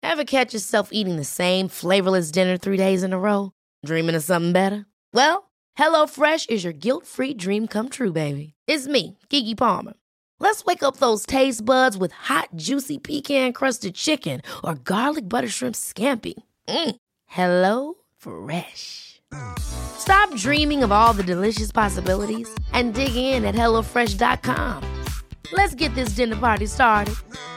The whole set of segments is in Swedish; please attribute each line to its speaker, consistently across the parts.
Speaker 1: Ever catch yourself eating the same flavorless dinner 3 days in a row? Dreaming of something better? Well, HelloFresh is your guilt-free dream come true, baby. It's me, Keke Palmer. Let's wake up those taste buds with hot, juicy pecan-crusted chicken or garlic butter shrimp scampi. Hello Fresh. Stop dreaming of all the delicious possibilities and dig in at HelloFresh.com. Let's get this dinner party started.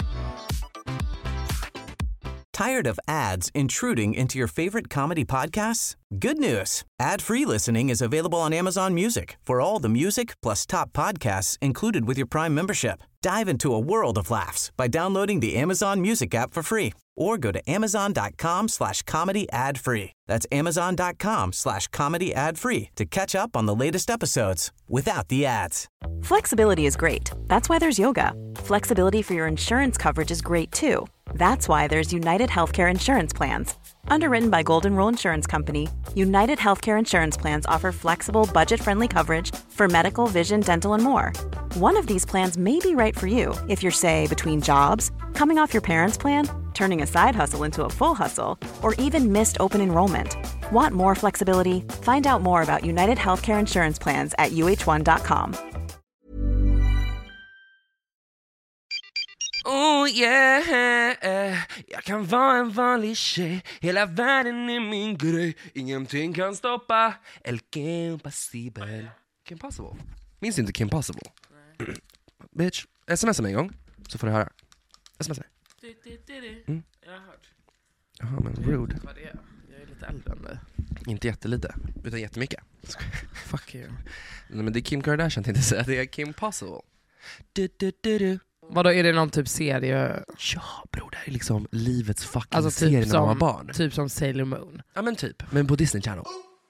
Speaker 2: Tired of ads intruding into your favorite comedy podcasts? Good news. Ad-free listening is available on Amazon Music for all the music plus top podcasts included with your Prime membership. Dive into a world of laughs by downloading the Amazon Music app for free or go to amazon.com/comedy ad-free. That's amazon.com/comedy ad-free to catch up on the latest episodes without the ads.
Speaker 3: Flexibility is great. That's why there's yoga. Flexibility for your insurance coverage is great too. That's why there's United Healthcare Insurance Plans. Underwritten by Golden Rule Insurance Company, United Healthcare Insurance Plans offer flexible, budget-friendly coverage for medical, vision, dental, and more. One of these plans may be right for you if you're, say, between jobs, coming off your parents' plan, turning a side hustle into a full hustle, or even missed open enrollment. Want more flexibility? Find out more about United Healthcare Insurance Plans at uh1.com.
Speaker 4: Oh yeah, jag kan vara en vanlig tjej. Hela världen är min grej. Ingenting kan stoppa El Kim Possible. Kim Possible? Minns du inte Kim Possible? Bitch, smsa mig en gång så får du höra. Smsa mig.
Speaker 5: Jag har hört.
Speaker 4: Jaha, men rude.
Speaker 5: Vad det är. Jag är lite äldre än dig.
Speaker 4: Inte jättelite, utan jättemycket.
Speaker 5: Fuck you.
Speaker 4: Nej, men det är Kim Kardashian tänkte jag säga. Det är Kim Possible.
Speaker 5: Vadå, är det någon typ serie?
Speaker 4: Ja, bror, det här är liksom livets fucking
Speaker 5: Alltså
Speaker 4: serie
Speaker 5: typ
Speaker 4: när man var
Speaker 5: som,
Speaker 4: barn.
Speaker 5: typ som Sailor Moon.
Speaker 4: Ja, men typ. Men på Disney Channel.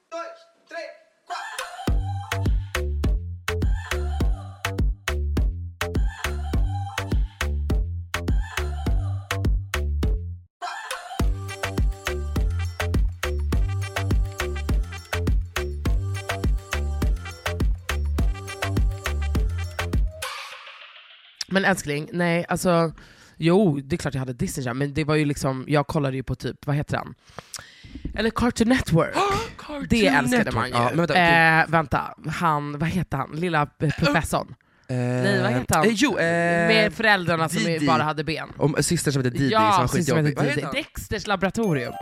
Speaker 5: Men älskling, nej alltså, jo det är klart jag hade Disney Channel, men det var ju liksom, jag kollade ju på typ, vad heter han? Eller Cartoon Network.
Speaker 4: Cartoon
Speaker 5: det älskade
Speaker 4: Network.
Speaker 5: man ju.
Speaker 4: Ja, men
Speaker 5: vänta, han, vad heter han? Lilla professorn. Nej, vad heter han? Med föräldrarna som
Speaker 4: Didi.
Speaker 5: bara hade ben.
Speaker 4: Om syster som heter Didi,
Speaker 5: ja,
Speaker 4: som var
Speaker 5: syster som
Speaker 4: skitjobbig.
Speaker 5: heter
Speaker 4: Vad
Speaker 5: Didi.
Speaker 4: heter han?
Speaker 5: Dexters laboratorium.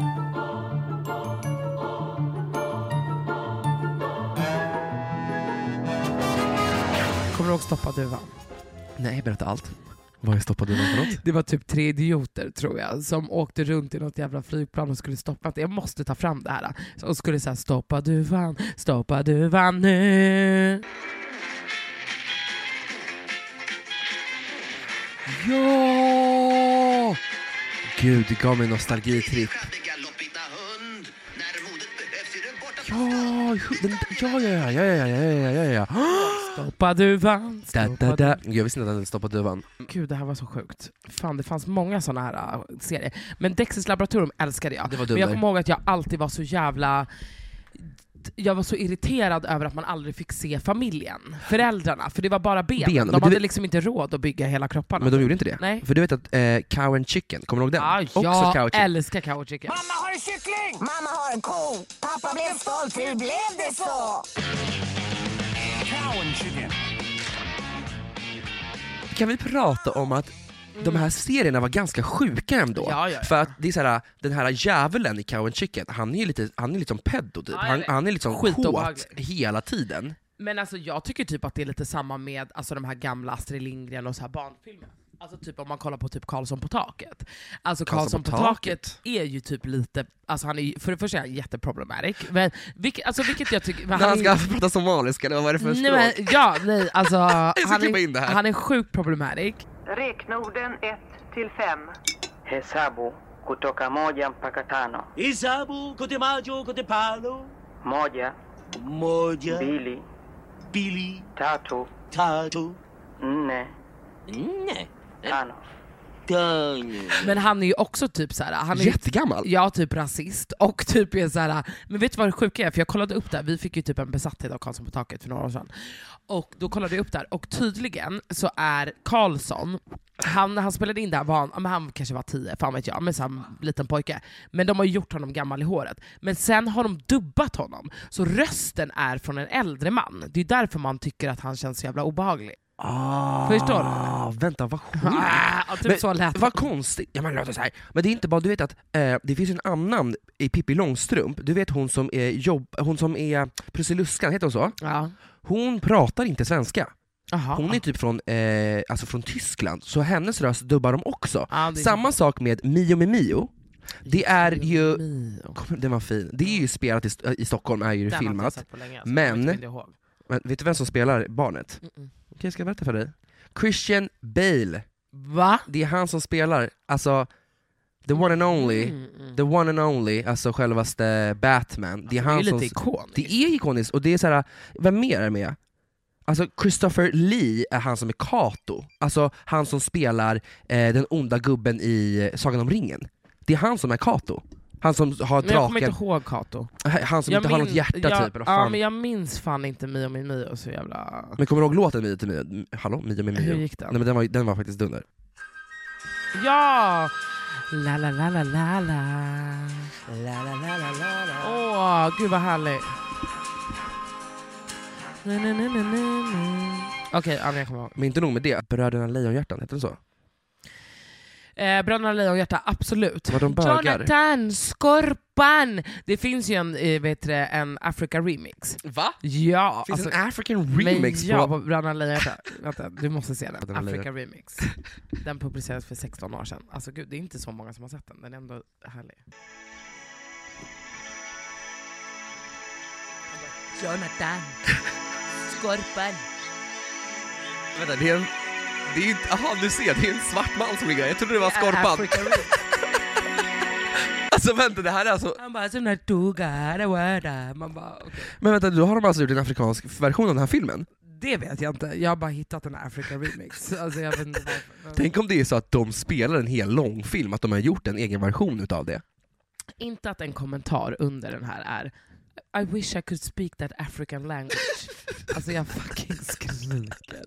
Speaker 5: Kommer du ihåg Stoppa duvan?
Speaker 4: Nej, berätta allt. Vad är Stoppa duvan för något?
Speaker 5: Det var typ 3 idioter tror jag som åkte runt i något jävla flygplan och skulle stoppa det. Jag måste ta fram det här. Och skulle säga stoppa duvan nu.
Speaker 4: Ja! Gud, det gav mig nostalgitripp. Ja.
Speaker 5: Stoppa duvan.
Speaker 4: Jag visste inte att han hade stoppat duvan.
Speaker 5: Gud, det här var så sjukt. Fan, det fanns många såna här serier. Men Dexters laboratorium älskade jag.
Speaker 4: Det var
Speaker 5: men jag
Speaker 4: dunder.
Speaker 5: kommer ihåg att jag alltid var så jävla... Jag var så irriterad över att man aldrig fick se familjen, föräldrarna, för det var bara ben. De hade liksom inte råd att bygga hela kropparna.
Speaker 4: Men de gjorde inte det.
Speaker 5: Nej.
Speaker 4: För du vet att Cow and Chicken, kommer du ihåg den?
Speaker 5: Ja,
Speaker 4: Cow
Speaker 5: jag älskar Cow and Chicken.
Speaker 6: Mamma har en kyckling! Mamma har en ko! Pappa blev stolt, hur blev det så?
Speaker 7: Cow and Chicken.
Speaker 4: Kan vi prata om att de här serierna var ganska sjuka ändå?
Speaker 5: Ja.
Speaker 4: För att det är såhär, den här djävulen i Cow and Chicken, han är lite som pedo typ. Han är liksom kåt hela tiden.
Speaker 5: Men alltså jag tycker typ att det är lite samma med alltså, de här gamla Astrid Lindgren och så här barnfilmer. Alltså typ om man kollar på typ Karlsson på taket. Alltså Karlsson på taket är ju typ lite, alltså han är ju, för det första är han jätteproblematic. Men vilket jag tycker...
Speaker 4: När han ska prata somaliska, eller vad är det för språk?
Speaker 5: Nej, alltså han är sjukt problematic.
Speaker 8: Räknorden 1 till 5.
Speaker 9: Hesabu kutoka 1 mpaka 5.
Speaker 7: Hesabu kote majo kote palo.
Speaker 9: 1, 2,
Speaker 7: Pili.
Speaker 9: 3,
Speaker 7: 4.
Speaker 9: 4, 5.
Speaker 5: Men han är ju också typ så här, han är
Speaker 4: jättegammal.
Speaker 5: Ja, typ rasist och typ är så här. Men vet du vad det sjuka är? För jag kollade upp där. Vi fick ju typ en besatthet av Karlsson på taket för några år sedan. Och då kollade jag upp där och tydligen så är Karlsson, han spelade in där, han kanske var 10, fan vet jag, men så här, liten pojke. Men de har gjort honom gammal i håret. Men sen har de dubbat honom. Så rösten är från en äldre man. Det är därför man tycker att han känns så jävla obehaglig. Förstår du?
Speaker 4: Vänta, vad sjukt.
Speaker 5: Typ så lät
Speaker 4: vad konstigt. Ja, men låt oss säga. Men det är inte bara, du vet att det finns en annan i Pippi Långstrump. Du vet hon som är Prussiluskan, heter hon så?
Speaker 5: Ja.
Speaker 4: Hon pratar inte svenska.
Speaker 5: Aha.
Speaker 4: Hon är typ från Tyskland, så hennes röst dubbar de också.
Speaker 5: Det
Speaker 4: samma sak med Mio med Mio. Det är ju... Den var fin. Det är ju spelat i Stockholm, är ju filmat. Men vet du vem som spelar barnet? Okej, ska jag berätta för dig. Christian Bale.
Speaker 5: Va?
Speaker 4: Det är han som spelar, alltså the one and only, alltså självaste Batman. Det är han
Speaker 5: lite
Speaker 4: som...
Speaker 5: ikoniskt.
Speaker 4: Det är ikoniskt, och det är så här, vem mer är med? Alltså Christopher Lee är han som är Kato. Alltså han som spelar den onda gubben i Sagan om ringen. Det är han som är Kato. Han som har draken.
Speaker 5: Men jag kommer inte ihåg Kato.
Speaker 4: Han som inte har något hjärta typ.
Speaker 5: Ja, men jag minns fan inte Mio med Mio så jävla...
Speaker 4: Men kommer du ihåg låten Mio till Mio? Hallå, Mio med Mio?
Speaker 5: Hur gick den?
Speaker 4: Nej, men den var faktiskt dunder.
Speaker 5: Ja! La la la la la la. La la la la la. Åh, gud vad härligt. Okej, jag kommer ihåg.
Speaker 4: Men inte nog med det, Bröderna Lejonhjärtan, heter det så?
Speaker 5: Bröderna Lejonhjärta, absolut.
Speaker 4: Var de bögar?
Speaker 5: Jonathan, Skorpan! Det finns ju en Africa remix.
Speaker 4: Va?
Speaker 5: Ja.
Speaker 4: Finns en African remix
Speaker 5: på Bröderna Lejonhjärta. Vänta, du måste se den. Africa remix. Den publicerades för 16 år sedan. Alltså gud, det är inte så många som har sett den. Den är ändå härlig. Jonathan, Skorpan.
Speaker 4: Vänta, det är inte... Aha, du ser, det är en svart man som ligger. Jag trodde det var Skorpan. Alltså vänta, det här är alltså...
Speaker 5: Han bara, sådana toga, man bara, okay.
Speaker 4: Men vänta, då har de alltså gjort en afrikansk version av den här filmen?
Speaker 5: Det vet jag inte, jag har bara hittat en Africa remix. Alltså, jag vet inte varför.
Speaker 4: Tänk om det är så att de spelar en hel långfilm, att de har gjort en egen version utav det.
Speaker 5: Inte att en kommentar under den här är I wish I could speak that African language. Alltså jag fucking skriker.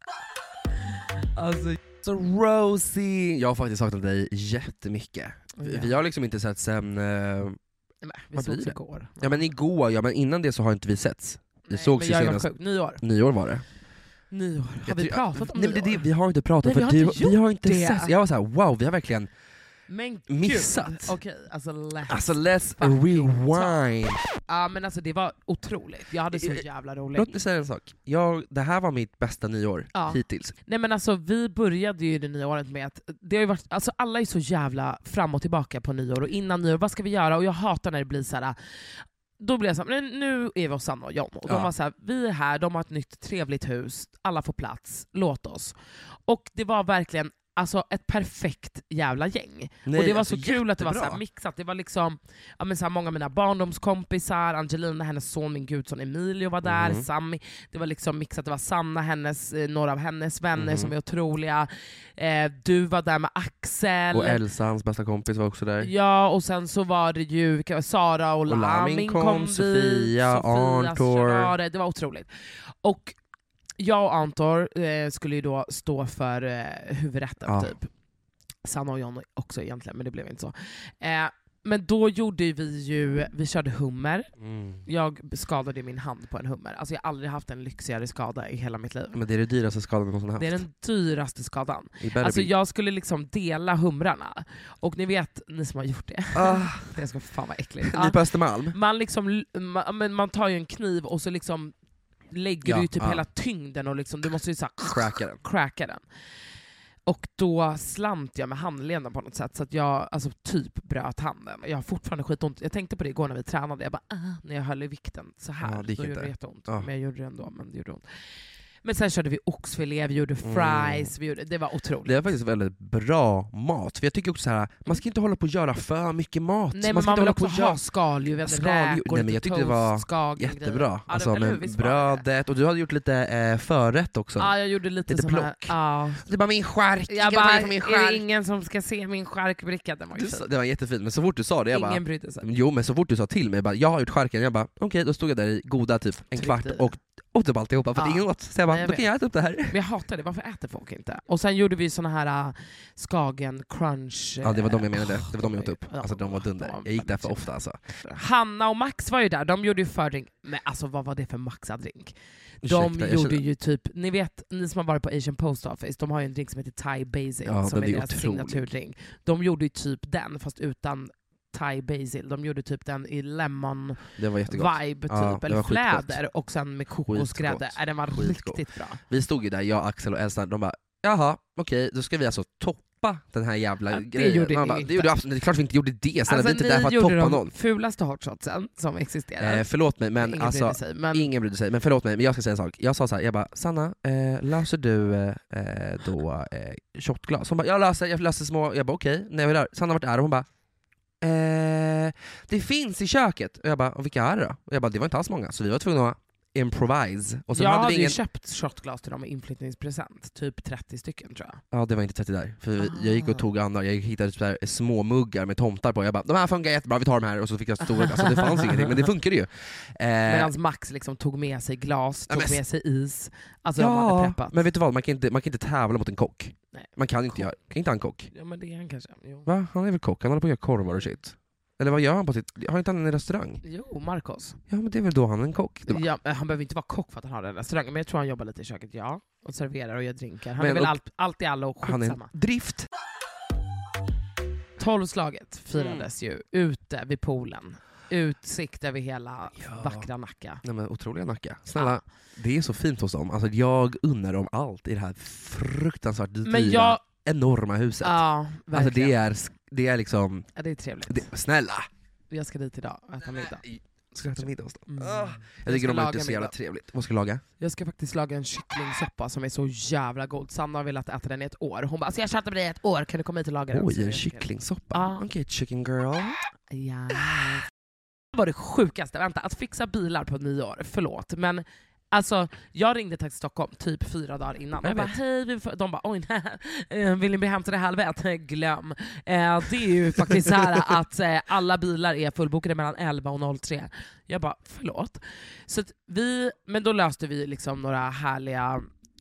Speaker 5: Alltså,
Speaker 4: så Rosie, jag har faktiskt saknat dig jättemycket. Vi har liksom inte sett sen...
Speaker 5: vi sågs igår.
Speaker 4: Ja men igår, ja men innan det så har inte vi setts. Vi sågs ju senast... Nyår var det.
Speaker 5: Nyår. Har vi pratat om
Speaker 4: nyår?
Speaker 5: Nej,
Speaker 4: vi har inte pratat.
Speaker 5: Nej,
Speaker 4: vi har inte sett. Jag var såhär, wow, vi har verkligen missat.
Speaker 5: Okej, alltså
Speaker 4: let's rewind.
Speaker 5: Ja men alltså det var otroligt. Jag hade så jävla roligt.
Speaker 4: Låt mig säga en sak. Det här var mitt bästa nyår hittills.
Speaker 5: Nej men alltså vi började ju det nya året med att det har ju varit, alltså alla är så jävla fram och tillbaka på nyår och innan nyår, vad ska vi göra? Och jag hatar när det blir så här. Då blev jag såhär, nu är vi hos Sanna och John. Och de var såhär, vi är här, de har ett nytt trevligt hus, alla får plats, låt oss. Och det var verkligen alltså ett perfekt jävla gäng.
Speaker 4: Nej,
Speaker 5: och det var
Speaker 4: alltså
Speaker 5: så kul att det var
Speaker 4: jättebra.
Speaker 5: så här mixat. Det var liksom så här många av mina barndomskompisar, Angelina, hennes son, min gudson Emilio var där, Sammy. Det var liksom mixat, det var Sanna, några av hennes vänner som är otroliga. Du var där med Axel.
Speaker 4: Och Elsa, hans bästa kompis, var också där.
Speaker 5: Ja, och sen så var det ju Sara och Lamin kom
Speaker 4: Sofia, Antor.
Speaker 5: Det var otroligt. Och jag och Antor skulle ju då stå för huvudrätten typ. Sanna och John också egentligen, men det blev inte så. Men då gjorde vi körde hummer. Jag skadade min hand på en hummer. Alltså jag har aldrig haft en lyxigare skada i hela mitt liv.
Speaker 4: Men det är det dyraste skadan jag någonsin haft.
Speaker 5: Det är den dyraste skadan. Alltså jag skulle liksom dela humrarna. Och ni vet, ni som har gjort det. Det ska fan vara äckligt.
Speaker 4: Ni på Östermalm?
Speaker 5: Man tar ju en kniv och så liksom lägger du ju typ hela tyngden och liksom, du måste ju såhär cracka den. Och då slant jag med handleden på något sätt så att jag alltså typ bröt handen. Jag har fortfarande skitont. Jag tänkte på det igår när vi tränade. Jag bara, när jag höll i vikten så här.
Speaker 4: Det
Speaker 5: då gjorde det jätteont. Men jag gjorde det ändå, men det gjorde ont. Men sen körde vi oxfilé, vi gjorde fries, det var otroligt.
Speaker 4: Det är faktiskt väldigt bra mat. För jag tycker också så här, man ska inte hålla på att göra för mycket mat.
Speaker 5: Nej,
Speaker 4: man ska
Speaker 5: man
Speaker 4: inte
Speaker 5: vill också
Speaker 4: ha
Speaker 5: ha skaldjur,
Speaker 4: räkor. Nej, men jag tyckte det var jättebra. Alltså med brödet, och du hade gjort lite förrätt också.
Speaker 5: Ja, jag gjorde lite sån här. Ja.
Speaker 4: Det bara min skärk.
Speaker 5: Jag bara, är det ingen som ska se min skärkbricka?
Speaker 4: Det var jättefint, men så fort du sa det, jag bara...
Speaker 5: Ingen brydde sig.
Speaker 4: Jo, men så fort du sa till mig, jag har gjort skärken, jag bara, okej, då stod jag där i goda typ en kvart och åt upp alltihopa för att ingen åt. Så jag bara, då kan jag äta upp det här.
Speaker 5: Men jag hatar det, varför äter folk inte? Och sen gjorde vi såna här Skagen crunch.
Speaker 4: Ja, det var de jag menade. Det var de jag åt upp. Alltså de var dunder. Jag gick där för ofta alltså.
Speaker 5: Hanna och Max var ju där, de gjorde ju fördrink. Men alltså vad var det för Maxa-drink? De gjorde ju typ, ni vet, ni som har varit på Asian Post Office, de har ju en drink som heter Thai Basil, som är deras signaturdrink. De gjorde ju typ den, fast utan Thai Basil. De gjorde typ den i lemon vibe typ, eller fläder, och sen med kokosgrädde. Den var riktigt bra.
Speaker 4: Vi stod ju där, jag, Axel och Elsa, de bara, jaha, okej, då ska vi alltså toppa den här jävla grejen.
Speaker 5: Gjorde det
Speaker 4: gjorde absolut, det är klart vi inte gjorde det. Alltså, vi är inte där för att
Speaker 5: gjorde
Speaker 4: toppa
Speaker 5: de
Speaker 4: någon.
Speaker 5: Fulaste hotshotsen som existerar.
Speaker 4: Förlåt mig, men ingen brydde sig. Men förlåt mig, men jag ska säga en sak. Jag sa så här, jag bara, Sanna, löser du shotglas? Hon bara, jag löser små. Jag bara, okej, när jag var där, Sanna vart är och hon bara, det finns i köket. Och jag bara, och vilka är det då? Och jag bara, det var inte alls många. Så vi var tvungna att improvise. Och så
Speaker 5: jag
Speaker 4: hade vi
Speaker 5: ju köpt shotglas till dem i inflyttningspresent. Typ 30 stycken tror jag.
Speaker 4: Ja, det var inte 30 där. För jag gick och tog andra. Jag hittade så här små muggar med tomtar på. Jag bara, de här funkar jättebra, vi tar de här. Och så fick jag stora. Alltså det fanns ingenting, men det funkade ju.
Speaker 5: Medan Max liksom tog med sig glas, tog med sig is. Alltså de hade preppat.
Speaker 4: Men vet du vad, man kan inte tävla mot en kock. Nej. Man kan inte göra. Kan inte ha en kock?
Speaker 5: Ja, men det är han kanske. Jo.
Speaker 4: Va? Han är väl kock? Han håller på att göra korvar och shit. Eller vad gör han på sitt... Har inte han en restaurang?
Speaker 5: Jo, Marcos.
Speaker 4: Ja, men det är väl då han är en kock?
Speaker 5: Ja, han behöver inte vara kock för att han har en restaurang. Men jag tror han jobbar lite i köket, och serverar och gör drinkar. Han är väl allt i allo och skitsamma.
Speaker 4: Han är drift.
Speaker 5: 12-slaget firades ju ute vid poolen. Utsikt över hela vackra Nacka.
Speaker 4: Nej, men otroliga Nacka. Snälla, det är så fint hos dem. Alltså, jag unnar dem allt i det här fruktansvärt dyra, enorma huset.
Speaker 5: Ja, verkligen.
Speaker 4: Alltså det är liksom...
Speaker 5: Ja, det är trevligt.
Speaker 4: Snälla!
Speaker 5: Jag ska dit idag och äta middag.
Speaker 4: Ska du äta middag hos dem? Jag tycker de är inte så jävla trevligt. Vad ska du laga?
Speaker 5: Jag ska faktiskt laga en kycklingsoppa som är så jävla god. Sanna har velat äta den i ett år. Hon bara, alltså jag chattar med dig i ett år, kan du komma hit och laga den?
Speaker 4: Oj, en kycklingsoppa? Okej, chicken girl.
Speaker 5: Ja. Det var det sjukaste, vänta, att fixa bilar på nyår, förlåt, men alltså, jag ringde till Stockholm typ 4 dagar innan. Jag bara, hej, de bara, oj nej, vill ni bli hämtade halv 1? Glöm. Det är ju faktiskt så här att alla bilar är fullbokade mellan 11 och 03. Jag bara, förlåt. Så att men då löste vi liksom några härliga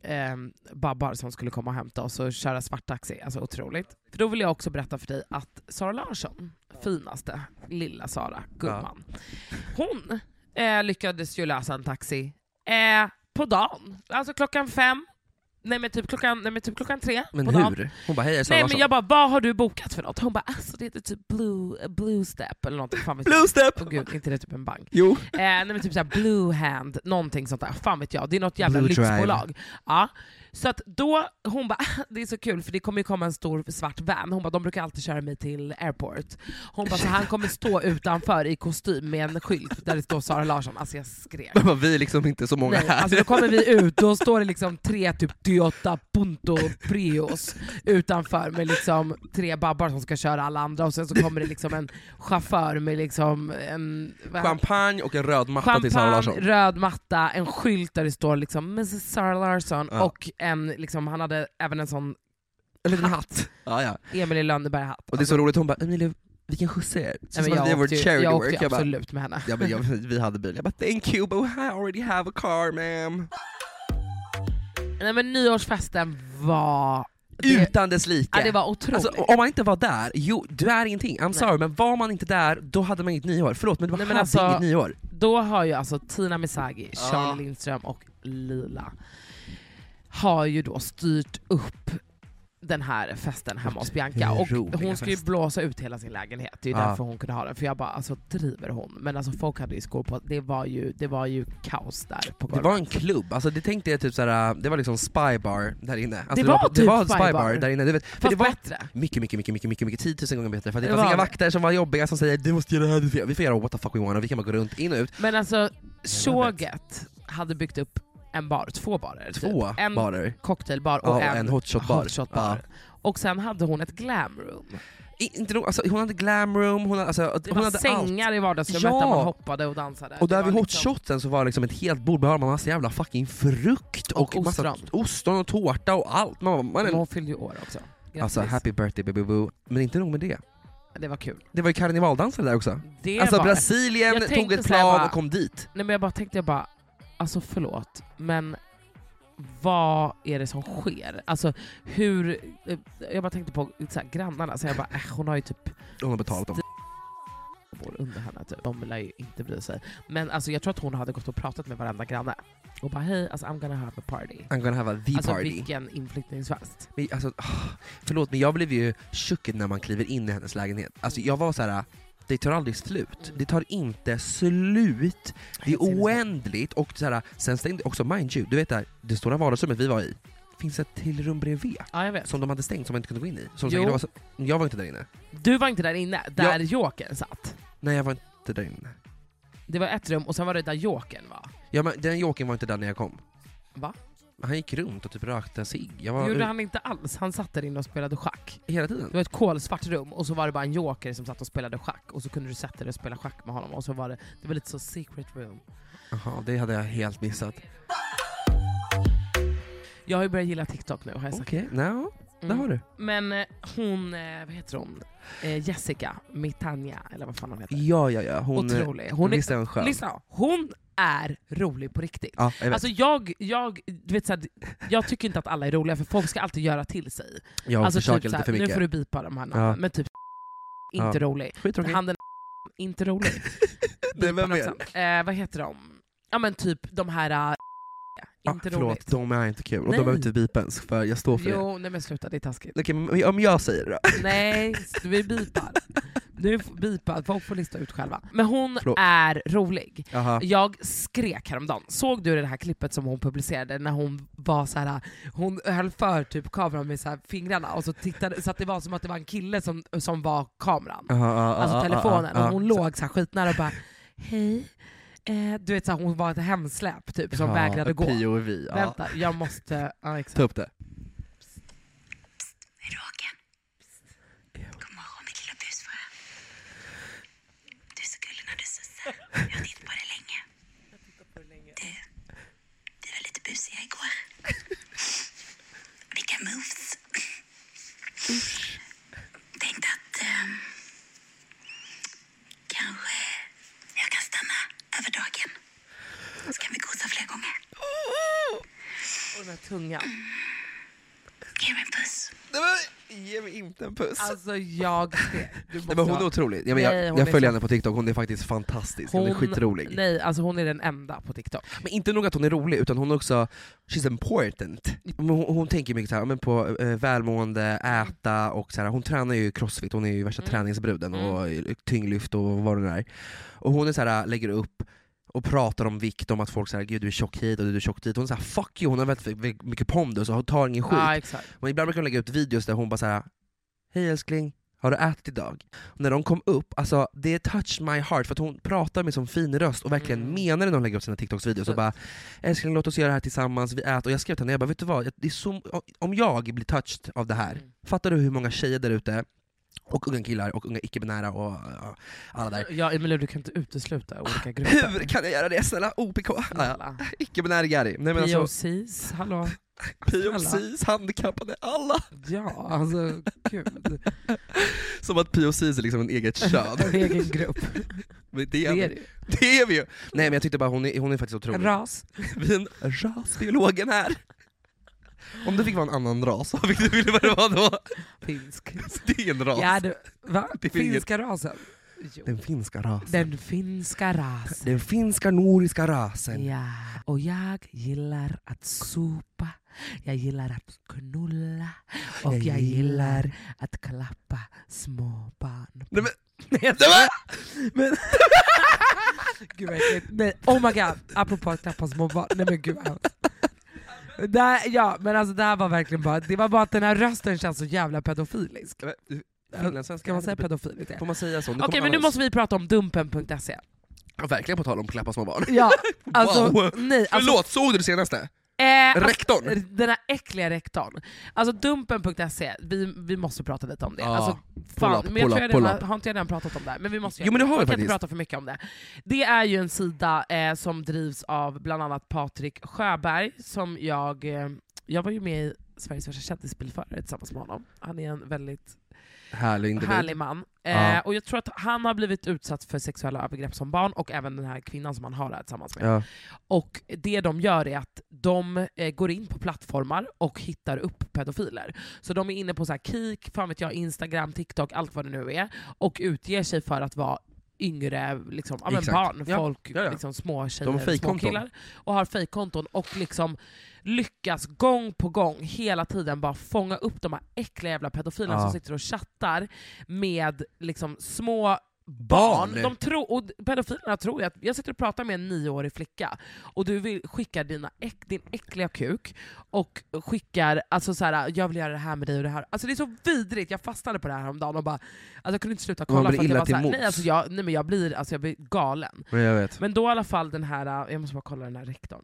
Speaker 5: babbar som skulle komma och hämta oss och köra svarttaxi. Alltså otroligt. För då vill jag också berätta för dig att Sara Larsson, finaste lilla Sara, gumman, hon lyckades ju lösa en taxi på dagen. Alltså klockan 5. Nej men typ klockan 3
Speaker 4: men
Speaker 5: på
Speaker 4: hur?
Speaker 5: dagen.
Speaker 4: Hon bara, hej,
Speaker 5: nej men jag bara, vad har du bokat för något? Hon bara, alltså det heter typ Blue Step eller någonting. Fan vet
Speaker 4: Blue Step!
Speaker 5: Åh gud, inte det typ en bank?
Speaker 4: Jo.
Speaker 5: Nej men typ såhär Blue Hand, någonting sånt där. Fan vet jag, det är något jävla
Speaker 4: Blue
Speaker 5: lyxbolag.
Speaker 4: Drive.
Speaker 5: Ja. Så att då, hon bara, det är så kul för det kommer ju komma en stor svart van. Hon bara, de brukar alltid köra mig till airport. Hon bara, så han kommer stå utanför i kostym med en skylt där det står Sara Larsson. Alltså jag skrek.
Speaker 4: Men vi är liksom inte så många här.
Speaker 5: Alltså då kommer vi ut, då står det liksom 3 typ Toyota Punto Prius utanför med liksom 3 babbar som ska köra alla andra, och sen så kommer det liksom en chaufför med liksom en
Speaker 4: champagne och en röd matta till Sara Larsson.
Speaker 5: Röd matta, en skylt där det står liksom Mrs. Sara Larsson, och en liksom, han hade även en sån
Speaker 4: en liten hatt. Ja.
Speaker 5: Emil i Lönneberg-hatt.
Speaker 4: Och det är så roligt, hon bara, Emilie, vilken skjuts.
Speaker 5: Jag åkte absolut med henne.
Speaker 4: Ja, men vi hade bil. Jag bara, thank you, but I already have a car, ma'am.
Speaker 5: Nej men nyårsfesten var...
Speaker 4: utan dess like.
Speaker 5: Ja, det var otroligt.
Speaker 4: Alltså, om man inte var där, du är ingenting. I'm sorry, men var man inte där, då hade man inget nyår. Förlåt, men det var inget nyår.
Speaker 5: Då har ju alltså Tina Misagi, Charlie Lindström och Lila har ju då styrt upp den här festen hemma hos Bianca, och hon ska ju blåsa ut hela sin lägenhet. Det är ju därför hon kunde ha den. För jag bara, alltså driver hon? Men alltså folk hade ju skor på, det var ju kaos där på golvet.
Speaker 4: Det var en klubb, alltså det tänkte jag typ såhär, det var liksom spy bar där inne. Alltså,
Speaker 5: det var
Speaker 4: en spy bar där inne, du vet. För det var
Speaker 5: bättre.
Speaker 4: Mycket 10 000 gånger bättre. För det fanns inga vakter som var jobbiga som säger, du måste göra det här, vi får göra what the fuck we want, och vi kan bara gå runt, in och ut.
Speaker 5: Men alltså, Tjoget hade byggt upp en bar, 2 barer.
Speaker 4: Två
Speaker 5: typ. En
Speaker 4: barer.
Speaker 5: cocktailbar och en
Speaker 4: hotshotbar.
Speaker 5: bar. Och sen hade hon ett glamroom.
Speaker 4: Inte nog, alltså, hon hade glamroom, hon hade
Speaker 5: sängar
Speaker 4: allt.
Speaker 5: I vardagsrummet
Speaker 4: Ja.
Speaker 5: där man hoppade och dansade.
Speaker 4: Och där vid
Speaker 5: liksom...
Speaker 4: hotshoten så var det liksom ett helt bord med massa jävla fucking frukt och massa ostron och tårta och allt.
Speaker 5: Men hon fyllde ju år också. Grattis.
Speaker 4: Alltså happy birthday baby boo. Men inte nog med det.
Speaker 5: Det var kul.
Speaker 4: Det var ju karnevaldansare där också.
Speaker 5: Det
Speaker 4: alltså
Speaker 5: var...
Speaker 4: Brasilien tog ett plan och kom dit.
Speaker 5: Nej men jag bara tänkte alltså förlåt, men vad är det som sker? Alltså hur, jag bara tänkte på så här, grannarna, så jag bara hon har ju typ
Speaker 4: hon har betalat dem
Speaker 5: under henne typ. De lär ju inte bry sig. Men alltså jag tror att hon hade gått och pratat med varenda granne och bara hej, alltså I'm gonna have a party.
Speaker 4: I'm gonna have a the
Speaker 5: alltså,
Speaker 4: party.
Speaker 5: Vilken inflyttningsfest.
Speaker 4: Men, alltså, förlåt men jag blev ju chockad när man kliver in i hennes lägenhet. Alltså jag var så här. Det tar aldrig slut. Det tar inte slut. Det är oändligt. Och så här, sen stängde också, mind you, du vet där, det stora vardagsrummet vi var i finns ett till rum bredvid.
Speaker 5: Ja, jag vet.
Speaker 4: Som de hade stängt, som man inte kunde gå in i. Som jag var inte där inne.
Speaker 5: Du var inte där inne, där Jokern satt.
Speaker 4: Nej, jag var inte där inne.
Speaker 5: Det var ett rum och sen var det där Jokern var.
Speaker 4: Ja, men den Jokern var inte där när jag kom.
Speaker 5: Va?
Speaker 4: Han gick runt och typ rökte sig.
Speaker 5: Det gjorde han inte alls. Han satt där inne och spelade schack.
Speaker 4: Hela tiden?
Speaker 5: Det var ett kolsvart rum och så var det bara en joker som satt och spelade schack. Och så kunde du sätta dig och spela schack med honom. Och så var det var lite så secret room.
Speaker 4: Jaha, det hade jag helt missat.
Speaker 5: Jag har ju börjat gilla TikTok nu, har jag sagt.
Speaker 4: Okej, det har du.
Speaker 5: Men hon, vad heter hon? Jessica Mitania, eller vad fan hon heter.
Speaker 4: Ja. Hon,
Speaker 5: otrolig. Hon
Speaker 4: är
Speaker 5: lyssna, hon är rolig på riktigt.
Speaker 4: Ja,
Speaker 5: alltså jag du vet såhär, jag tycker inte att alla är roliga, för folk ska alltid göra till sig.
Speaker 4: Jag
Speaker 5: alltså
Speaker 4: försöker
Speaker 5: typ
Speaker 4: lite för mycket.
Speaker 5: Nu får du bipa de här namnen, men typ inte rolig. Han den inte rolig.
Speaker 4: Det var med.
Speaker 5: Vad heter de? Ja men typ de här inte
Speaker 4: förlåt,
Speaker 5: roligt.
Speaker 4: De är inte kul. Och de är inte bipens, för jag står för det.
Speaker 5: Jo, nej men sluta, det är taskigt.
Speaker 4: Okej, men om jag säger det då?
Speaker 5: Nej, du är bipad. Du är bipad, folk får lista ut själva. Men hon är rolig.
Speaker 4: Aha.
Speaker 5: Jag skrek häromdagen. Såg du det här klippet som hon publicerade när hon var så här, hon höll för typ kameran med så här fingrarna och så tittade, så att det var som att det var en kille som var kameran. Alltså telefonen. Och hon låg så här skitnära och bara hej. Du vet så här, hon var ett hemsläp typ som vägrade gå.
Speaker 4: POV,
Speaker 5: Vänta, jag måste
Speaker 4: ta upp det.
Speaker 10: Jag har tittat på det länge. Du var lite busiga igår. Vilka moves. Tänkte att kanske jag kan stanna över dagen. Så kan vi gosa fler gånger.
Speaker 5: Och den här tungan.
Speaker 10: Ge mig en puss.
Speaker 4: Ge mig inte en puss.
Speaker 5: Alltså jag
Speaker 4: men hon är otrolig. Jag följer henne på TikTok, hon är faktiskt fantastisk. Hon är skitrolig.
Speaker 5: Nej, alltså hon är den enda på TikTok.
Speaker 4: Men inte nog att hon är rolig, utan hon är också she's important. Hon tänker mycket så här, men på välmående, äta och så här. Hon tränar ju crossfit, hon är ju värsta träningsbruden och tyngdlyft och vad det är. Och hon är så här, lägger upp och pratar om vikt, om att folk säger gud du är tjock hit och du är tjock dit. Hon är såhär fuck you, hon har väldigt mycket pondus och hon tar ingen skit.
Speaker 5: Exakt.
Speaker 4: Men ibland brukar hon lägga ut videos där hon bara såhär hej älskling, har du ätit idag? Och när de kom upp, alltså det touched my heart, för att hon pratar med sån fin röst och verkligen menar det när hon lägger upp sina TikToks-videos. Och bara älskling, låt oss göra det här tillsammans, vi äter. Och jag skrev till henne, jag bara vet du vad, det är så, om jag blir touched av det här, fattar du hur många tjejer där ute och unga killar och unga icke-binära och alla där.
Speaker 5: Ja, Emilia, du kan inte utesluta olika grupper.
Speaker 4: Hur kan jag göra det? Snälla, OPK. Icke-binär Gary. Nej, men
Speaker 5: POCs, hallå.
Speaker 4: POCs, handikappade, alla.
Speaker 5: Ja, alltså gud.
Speaker 4: Som att POCs är liksom en eget kön.
Speaker 5: En egen grupp.
Speaker 4: Men det är vi ju. Nej men jag tyckte bara hon är faktiskt otrolig.
Speaker 5: En ras.
Speaker 4: Vi är en rasbiologen här. Om det fick vara en annan ras, vad fick du vilja vad det var då?
Speaker 5: Finsk.
Speaker 4: Det är en ras.
Speaker 5: Ja, va? Finska rasen? Jo.
Speaker 4: Den finska rasen.
Speaker 5: Den finska rasen.
Speaker 4: Den finska nordiska rasen.
Speaker 5: Ja, och jag gillar att sopa. Jag gillar att knulla. Och jag gillar att klappa små barn.
Speaker 4: Nej
Speaker 5: men gud vad äckligt. Nej, oh my god, apropå att klappa små barn. Nej men gud. Ja, men alltså det här var verkligen bara, det var bara att den här rösten känns så jävla pedofilisk. Ska man säga pedofilisk?
Speaker 4: Får man säga så?
Speaker 5: Okej, men nu måste vi prata om Dumpen.se.
Speaker 4: Ja, verkligen på tal om klappa små barn.
Speaker 5: Ja, alltså,
Speaker 4: wow.
Speaker 5: Nej, alltså,
Speaker 4: Förlåt, såg du det senaste? Rektorn?
Speaker 5: Alltså, den här äckliga rektorn. Alltså Dumpen.se, vi måste prata lite om det. Alltså, fan, men jag tror har inte jag redan pratat om det här, men vi måste
Speaker 4: men det har vi
Speaker 5: kan inte prata för mycket om det. Det är ju en sida som drivs av bland annat Patrik Sjöberg, som jag var ju med i Sveriges värsta kändisbilförare tillsammans med honom. Han är en väldigt härlig man. Och jag tror att han har blivit utsatt för sexuella övergrepp som barn, och även den här kvinnan som han har där tillsammans med. Och det de gör är att de går in på plattformar och hittar upp pedofiler. Så de är inne på så här Kik, fan vet jag, Instagram, TikTok, allt vad det nu är, och utger sig för att vara yngre liksom, barn, folk, liksom, små tjejer, små killar, och har fejkkonton och liksom lyckas gång på gång hela tiden bara fånga upp de här äckliga jävla pedofilerna som sitter och chattar med liksom små barn. De tror, och pedofilerna tror att jag sitter och pratar med en 9-årig flicka och du vill skicka din äckliga kuk och skickar alltså så här, jag vill göra det här med dig och det här. Alltså det är så vidrigt. Jag fastnade på det här om dagen och bara alltså jag kunde inte sluta kolla för att det var så här, nej men jag blir galen.
Speaker 4: Jag vet.
Speaker 5: Men då i alla fall den här, jag måste bara kolla den här rektorn.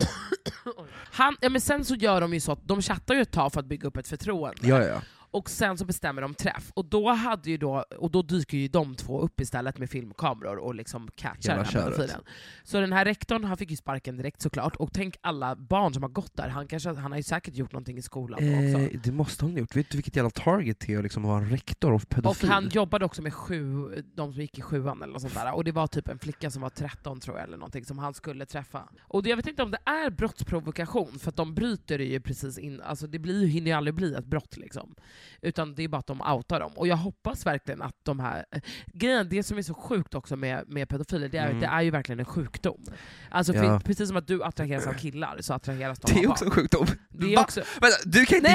Speaker 5: Men sen så gör de ju så att de chattar ju ett tag för att bygga upp ett förtroende.
Speaker 4: Ja.
Speaker 5: Och sen så bestämmer de träff. Och då dyker ju de två upp istället med filmkameror och liksom catchar den här pedofilen. Så den här rektorn, han fick ju sparken direkt såklart. Och tänk alla barn som har gått där. Han har ju säkert gjort någonting i skolan också.
Speaker 4: Det måste han ha gjort. Vet du vilket jävla target det är att liksom vara rektor och pedofil?
Speaker 5: Och han jobbade också med de som gick i 7:an eller något sånt där. Och det var typ en flicka som var 13 tror jag eller någonting som han skulle träffa. Och jag vet inte om det är brottsprovokation, för att de bryter det ju precis in. Alltså det hinner ju aldrig bli ett brott liksom. Utan det är bara att de outar dem. Och jag hoppas verkligen att de här grejen, det som är så sjukt också med pedofiler, det är ju verkligen en sjukdom. Alltså precis som att du attraheras av killar så attraheras de av barn.
Speaker 4: Det är också en sjukdom.
Speaker 5: Det är också...
Speaker 4: Vänta, du kan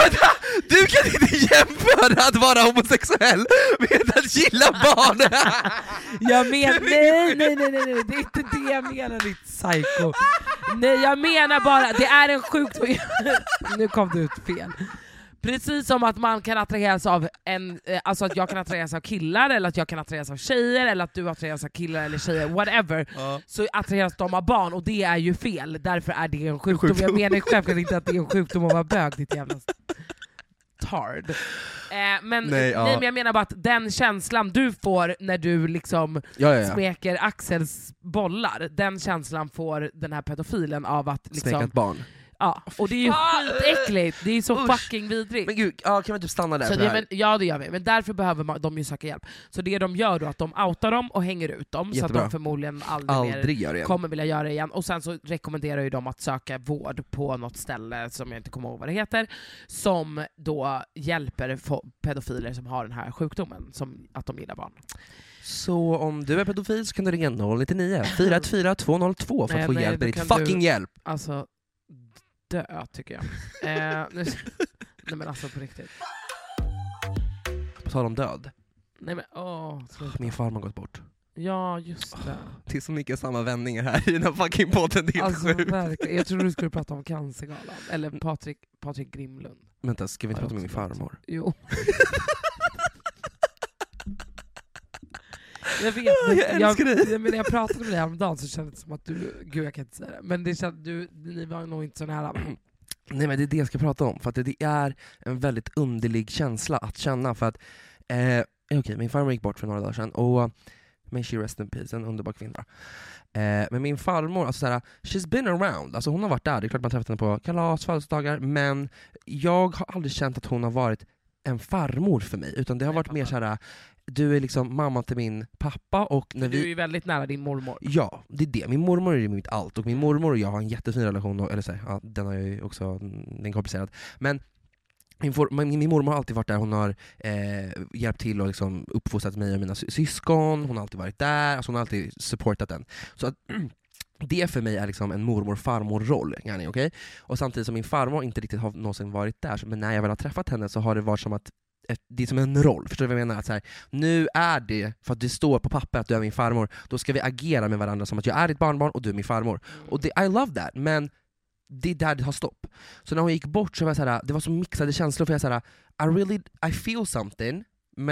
Speaker 4: inte jämföra att vara homosexuell med att gilla barn.
Speaker 5: Nej, det är inte det jag menar, ditt psycho. Nej, jag menar bara, det är en sjukdom. Nu kom det ut fel. Precis som att man kan attraheras av alltså att jag kan attraheras av killar, eller att jag kan attraheras av tjejer, eller att du attraheras av killar eller tjejer, whatever, så attraheras de av barn, och det är ju fel. Därför är det en sjukdom. Jag menar självklart inte att det är en sjukdom att vara bög, ditt jävla tard. Men jag menar bara att den känslan du får när du liksom smeker Axels bollar, den känslan får den här pedofilen av att liksom...
Speaker 4: Smeka ett barn.
Speaker 5: Ja, och det är ju skitäckligt. Det är så fucking vidrigt.
Speaker 4: Men gud, kan vi typ stanna där
Speaker 5: så
Speaker 4: för det här?
Speaker 5: Ja, det gör vi. Men därför behöver de ju söka hjälp. Så det de gör då är att de outar dem och hänger ut dem. Jättebra. Så att de förmodligen aldrig mer kommer vilja göra det igen. Och sen så rekommenderar ju de att söka vård på något ställe som jag inte kommer ihåg vad det heter, som då hjälper pedofiler som har den här sjukdomen, som att de gillar barn.
Speaker 4: Så om du är pedofil så kan du ringa 099 414 202 för att få hjälp med ditt fucking hjälp.
Speaker 5: Alltså dö, tycker jag. Nej men alltså på riktigt.
Speaker 4: På tal om död.
Speaker 5: Nej men
Speaker 4: min farmor har gått bort.
Speaker 5: Ja, just det.
Speaker 4: Det är så mycket samma vändningar här i den här fucking podden. Det är
Speaker 5: alltså,
Speaker 4: sjukt.
Speaker 5: Verkligen. Jag trodde du skulle prata om Cancergalan. Eller Patrik Grimlund.
Speaker 4: Vänta, ska vi inte prata om min farmor?
Speaker 5: Jo. Jag vet, jag pratade med dig häromdagen så kändes det som att gud jag kan inte säga det, men det kändes, ni var nog inte så nära.
Speaker 4: Nej, men det är det jag ska prata om, för att det är en väldigt underlig känsla att känna, för att min farmor gick bort för några dagar sedan, och may she rest in peace, en underbar kvinna. Men min farmor, alltså såhär, she's been around, alltså hon har varit där, det är klart man träffat henne på kalas, födelsedagar, men jag har aldrig känt att hon har varit en farmor för mig, utan det har varit mer såhär, du är liksom mamma till min pappa, och när
Speaker 5: du är ju väldigt nära din mormor.
Speaker 4: Ja, det är det. Min mormor är mitt allt, och min mormor och jag har en jättefin relation, eller så här, den har jag ju också den komplicerad. Men min mormor har alltid varit där, hon har hjälpt till och liksom uppfostrat mig och mina syskon, hon har alltid varit där, alltså hon har alltid supportat den. Så att det för mig är liksom en mormor-farmor-roll, okay? Och samtidigt som min farmor inte riktigt har någonsin varit där, men när jag väl har träffat henne så har det varit som att det är som en roll, förstår du vad jag menar? Att så här, nu är det, för att det står på papper att du är min farmor, då ska vi agera med varandra som att jag är ditt barnbarn och du är min farmor. Och I love that, men det är där det har stopp. Så när hon gick bort så var jag så här, det var så mixade känslor, för jag så här, I feel something, men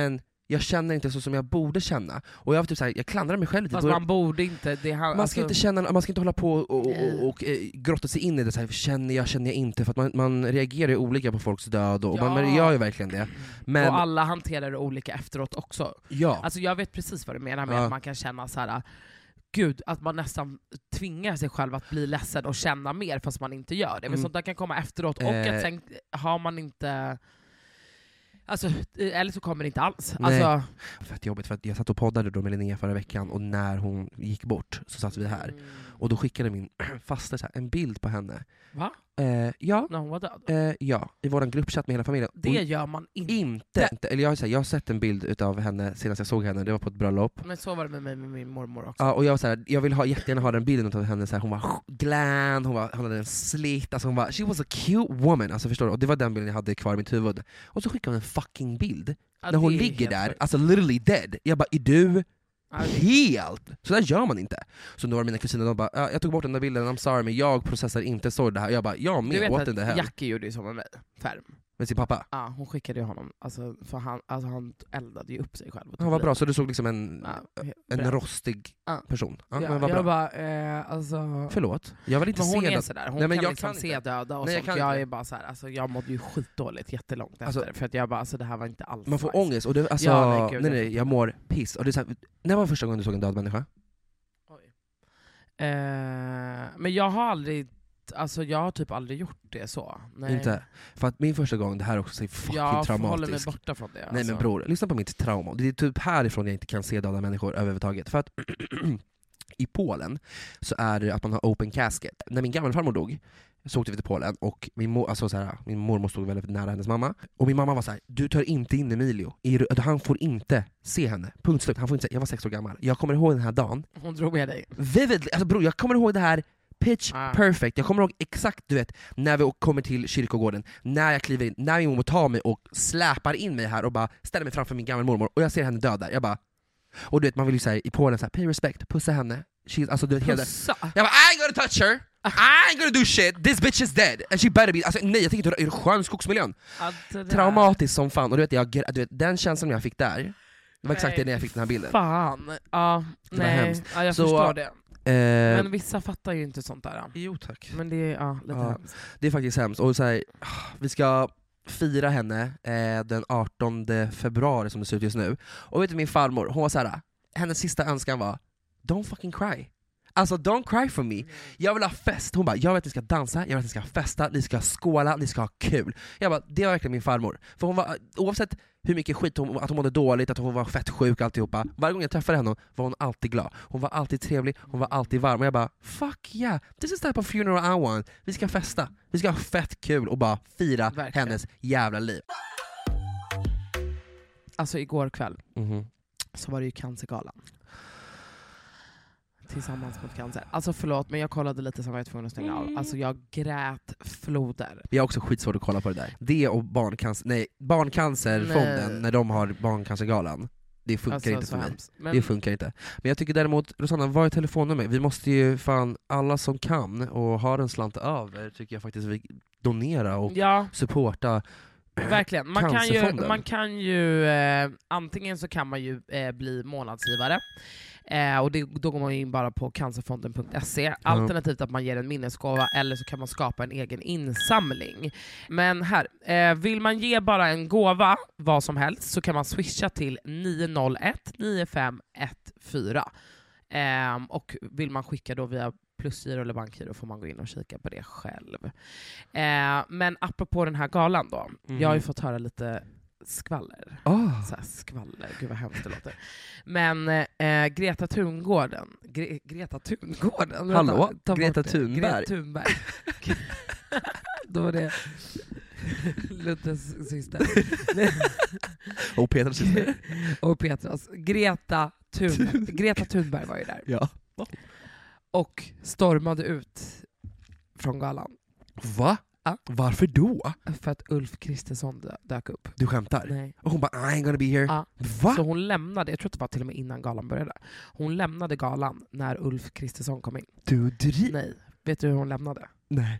Speaker 4: jag känner inte så som jag borde känna. Och jag var typ såhär, jag klandrar mig själv lite.
Speaker 5: Fast man borde inte
Speaker 4: man ska inte känna, man ska inte hålla på och grotta sig in i det så här, känner jag inte, för att man reagerar ju olika på folks död och man gör ju verkligen det. Men
Speaker 5: och alla hanterar det olika efteråt också.
Speaker 4: Ja.
Speaker 5: Alltså jag vet precis vad du menar med att man kan känna så här. Gud, att man nästan tvingar sig själv att bli ledsen och känna mer fast man inte gör det. Men sånt där kan komma efteråt, och att sen har man inte... Alltså, eller så kommer det inte alls. Alltså...
Speaker 4: Fett jobbigt, för att jag satt och poddade då med Linnea förra veckan, och när hon gick bort så satt vi här. Och då skickade min faster så här, en bild på henne.
Speaker 5: Va?
Speaker 4: Ja.
Speaker 5: När hon var död?
Speaker 4: Ja, i våran gruppchatt med hela familjen.
Speaker 5: Det gör man inte.
Speaker 4: Eller jag har sett en bild utav henne senast jag såg henne, det var på ett bröllop.
Speaker 5: Men så var det med mig med min mormor också.
Speaker 4: Ja, och jag var så här, jag vill jättegärna ha den bilden av henne så här, hon var glam, hon hade en slit, alltså hon var, she was a cute woman, alltså förstår du? Och det var den bilden jag hade kvar i mitt huvud. Och så skickade hon en fucking bild när hon ligger där, alltså literally dead. Jag bara, är du helt? Så där gör man inte. Så då var mina kusiner, de bara, jag tog bort den där bilden, I'm sorry, men jag processar inte så det här. Jag bara, jag med, what in the hell?
Speaker 5: Jackie gjorde ju så med mig, färm.
Speaker 4: Med sin pappa?
Speaker 5: Ja, hon skickade ju honom, alltså, för han eldade ju upp sig själv.
Speaker 4: Ja, vad bra, så du såg liksom en rostig person. Ja, men vad bra.
Speaker 5: Jag bara, alltså...
Speaker 4: Förlåt, jag vill inte se
Speaker 5: hon är
Speaker 4: det.
Speaker 5: sådär, hon kan liksom se döda och sånt. Jag är bara såhär, alltså jag mådde ju skitdåligt jättelångt efter, för att jag bara, alltså det här var inte alls
Speaker 4: man får
Speaker 5: nice.
Speaker 4: Ångest, och det, alltså, nej, jag mår piss. Och det är så här, när var första gången du såg en död människa?
Speaker 5: Oj. Men jag har aldrig, alltså jag har typ aldrig gjort det så. Nej.
Speaker 4: Inte? För att min första gång, det här är också så fucking traumatisk. Jag håller mig
Speaker 5: borta från det. Alltså.
Speaker 4: Nej men bror, lyssna på mitt trauma. Det är typ härifrån jag inte kan se döda människor överhuvudtaget. För att i Polen så är det att man har open casket. När min gammelfarmor dog så åkte vi till Polen, och min mormor stod väldigt nära hennes mamma. Och min mamma var så här: du tar inte in Emilio. Han får inte se henne. Punkt slut. Han får inte se. Jag var 6 år gammal. Jag kommer ihåg den här dagen.
Speaker 5: Hon drog med dig.
Speaker 4: Vividly. Alltså bror, jag kommer ihåg det här pitch perfect. Jag kommer ihåg exakt, du vet, när vi kommer till kyrkogården, när jag kliver in, när min mormor tar mig och släpar in mig här och bara ställer mig framför min gammelmormor, och jag ser henne död där. Jag bara, och du vet, man vill ju säga i Polen så här, pay respect, pussa henne. Alltså du vet, pussa? Jag bara, I ain't gonna touch her, I ain't gonna do shit, this bitch is dead and she better be, alltså nej, jag tänker inte i skön skogsmiljön. Traumatiskt som fan. Och du vet, den känslan jag fick där, det var exakt det när jag fick den här bilden.
Speaker 5: Fan, ja, nej, ja, jag förstår det. Men vissa fattar ju inte sånt där.
Speaker 4: Jo tack.
Speaker 5: Men det är lite hemskt.
Speaker 4: Det är faktiskt hemskt. Och så här, vi ska fira henne den 18 februari som det ser ut just nu. Och vet du, min farmor, hon var så här, hennes sista önskan var, don't fucking cry. Alltså don't cry for me. Jag vill ha fest. Hon bara, jag vet att ni ska dansa, jag vet att ni ska festa, ni ska skåla, ni ska ha kul. Jag bara, det var verkligen min farmor. För hon var, oavsett hur mycket skit att hon mådde dåligt, att hon var fett sjuk, alltihopa, varje gång jag träffade henne var hon alltid glad. Hon var alltid trevlig, hon var alltid varm. Och jag bara, fuck yeah, this is the type of funeral I want. Vi ska festa, vi ska ha fett kul och bara fira hennes jävla liv.
Speaker 5: Alltså igår kväll så var det ju Cancergalan. Tillsammans mot cancer. Alltså förlåt, men jag kollade lite som var jag tvungen att stänga av. Alltså jag grät floder.
Speaker 4: Jag har också skitsvårt att kolla på det där. Det och Barncancerfonden, när de har Barncancergalan, det funkar alltså, inte för mig. Det funkar inte. Men jag tycker däremot, Rosanna, vad är telefonnummer? Vi måste ju fan, alla som kan och har en slant över, tycker jag faktiskt vi donera och supporta.
Speaker 5: Verkligen. Man kan ju antingen så kan man ju bli månadsgivare. Och då går man in bara på cancerfonden.se. Alternativt att man ger en minnesgåva, eller så kan man skapa en egen insamling. Men här, vill man ge bara en gåva, vad som helst, så kan man swisha till 901 9514. Och vill man skicka då via Plusgiro eller bankgiro får man gå in och kika på det själv. Men apropå den här galan då, jag har ju fått höra lite skvaller. Så här, skvaller, gud vad hemskt det låter. Men Greta Thungården. Greta Thungården?
Speaker 4: Hallå? Greta Thunberg?
Speaker 5: Greta Thunberg. Då var det Luttes syster.
Speaker 4: Och Petras syster.
Speaker 5: Och Petras. Greta Thunberg var ju där.
Speaker 4: Ja.
Speaker 5: Och stormade ut från galan.
Speaker 4: Va? Ja. Varför då?
Speaker 5: För att Ulf Kristersson dök upp.
Speaker 4: Du skämtar?
Speaker 5: Nej.
Speaker 4: Och hon bara, I ain't gonna be here.
Speaker 5: Ja.
Speaker 4: Va?
Speaker 5: Så hon lämnade, jag tror att det var till och med innan galan började. Hon lämnade galan när Ulf Kristersson kom in.
Speaker 4: Du
Speaker 5: Nej. Vet du hur hon lämnade?
Speaker 4: Nej.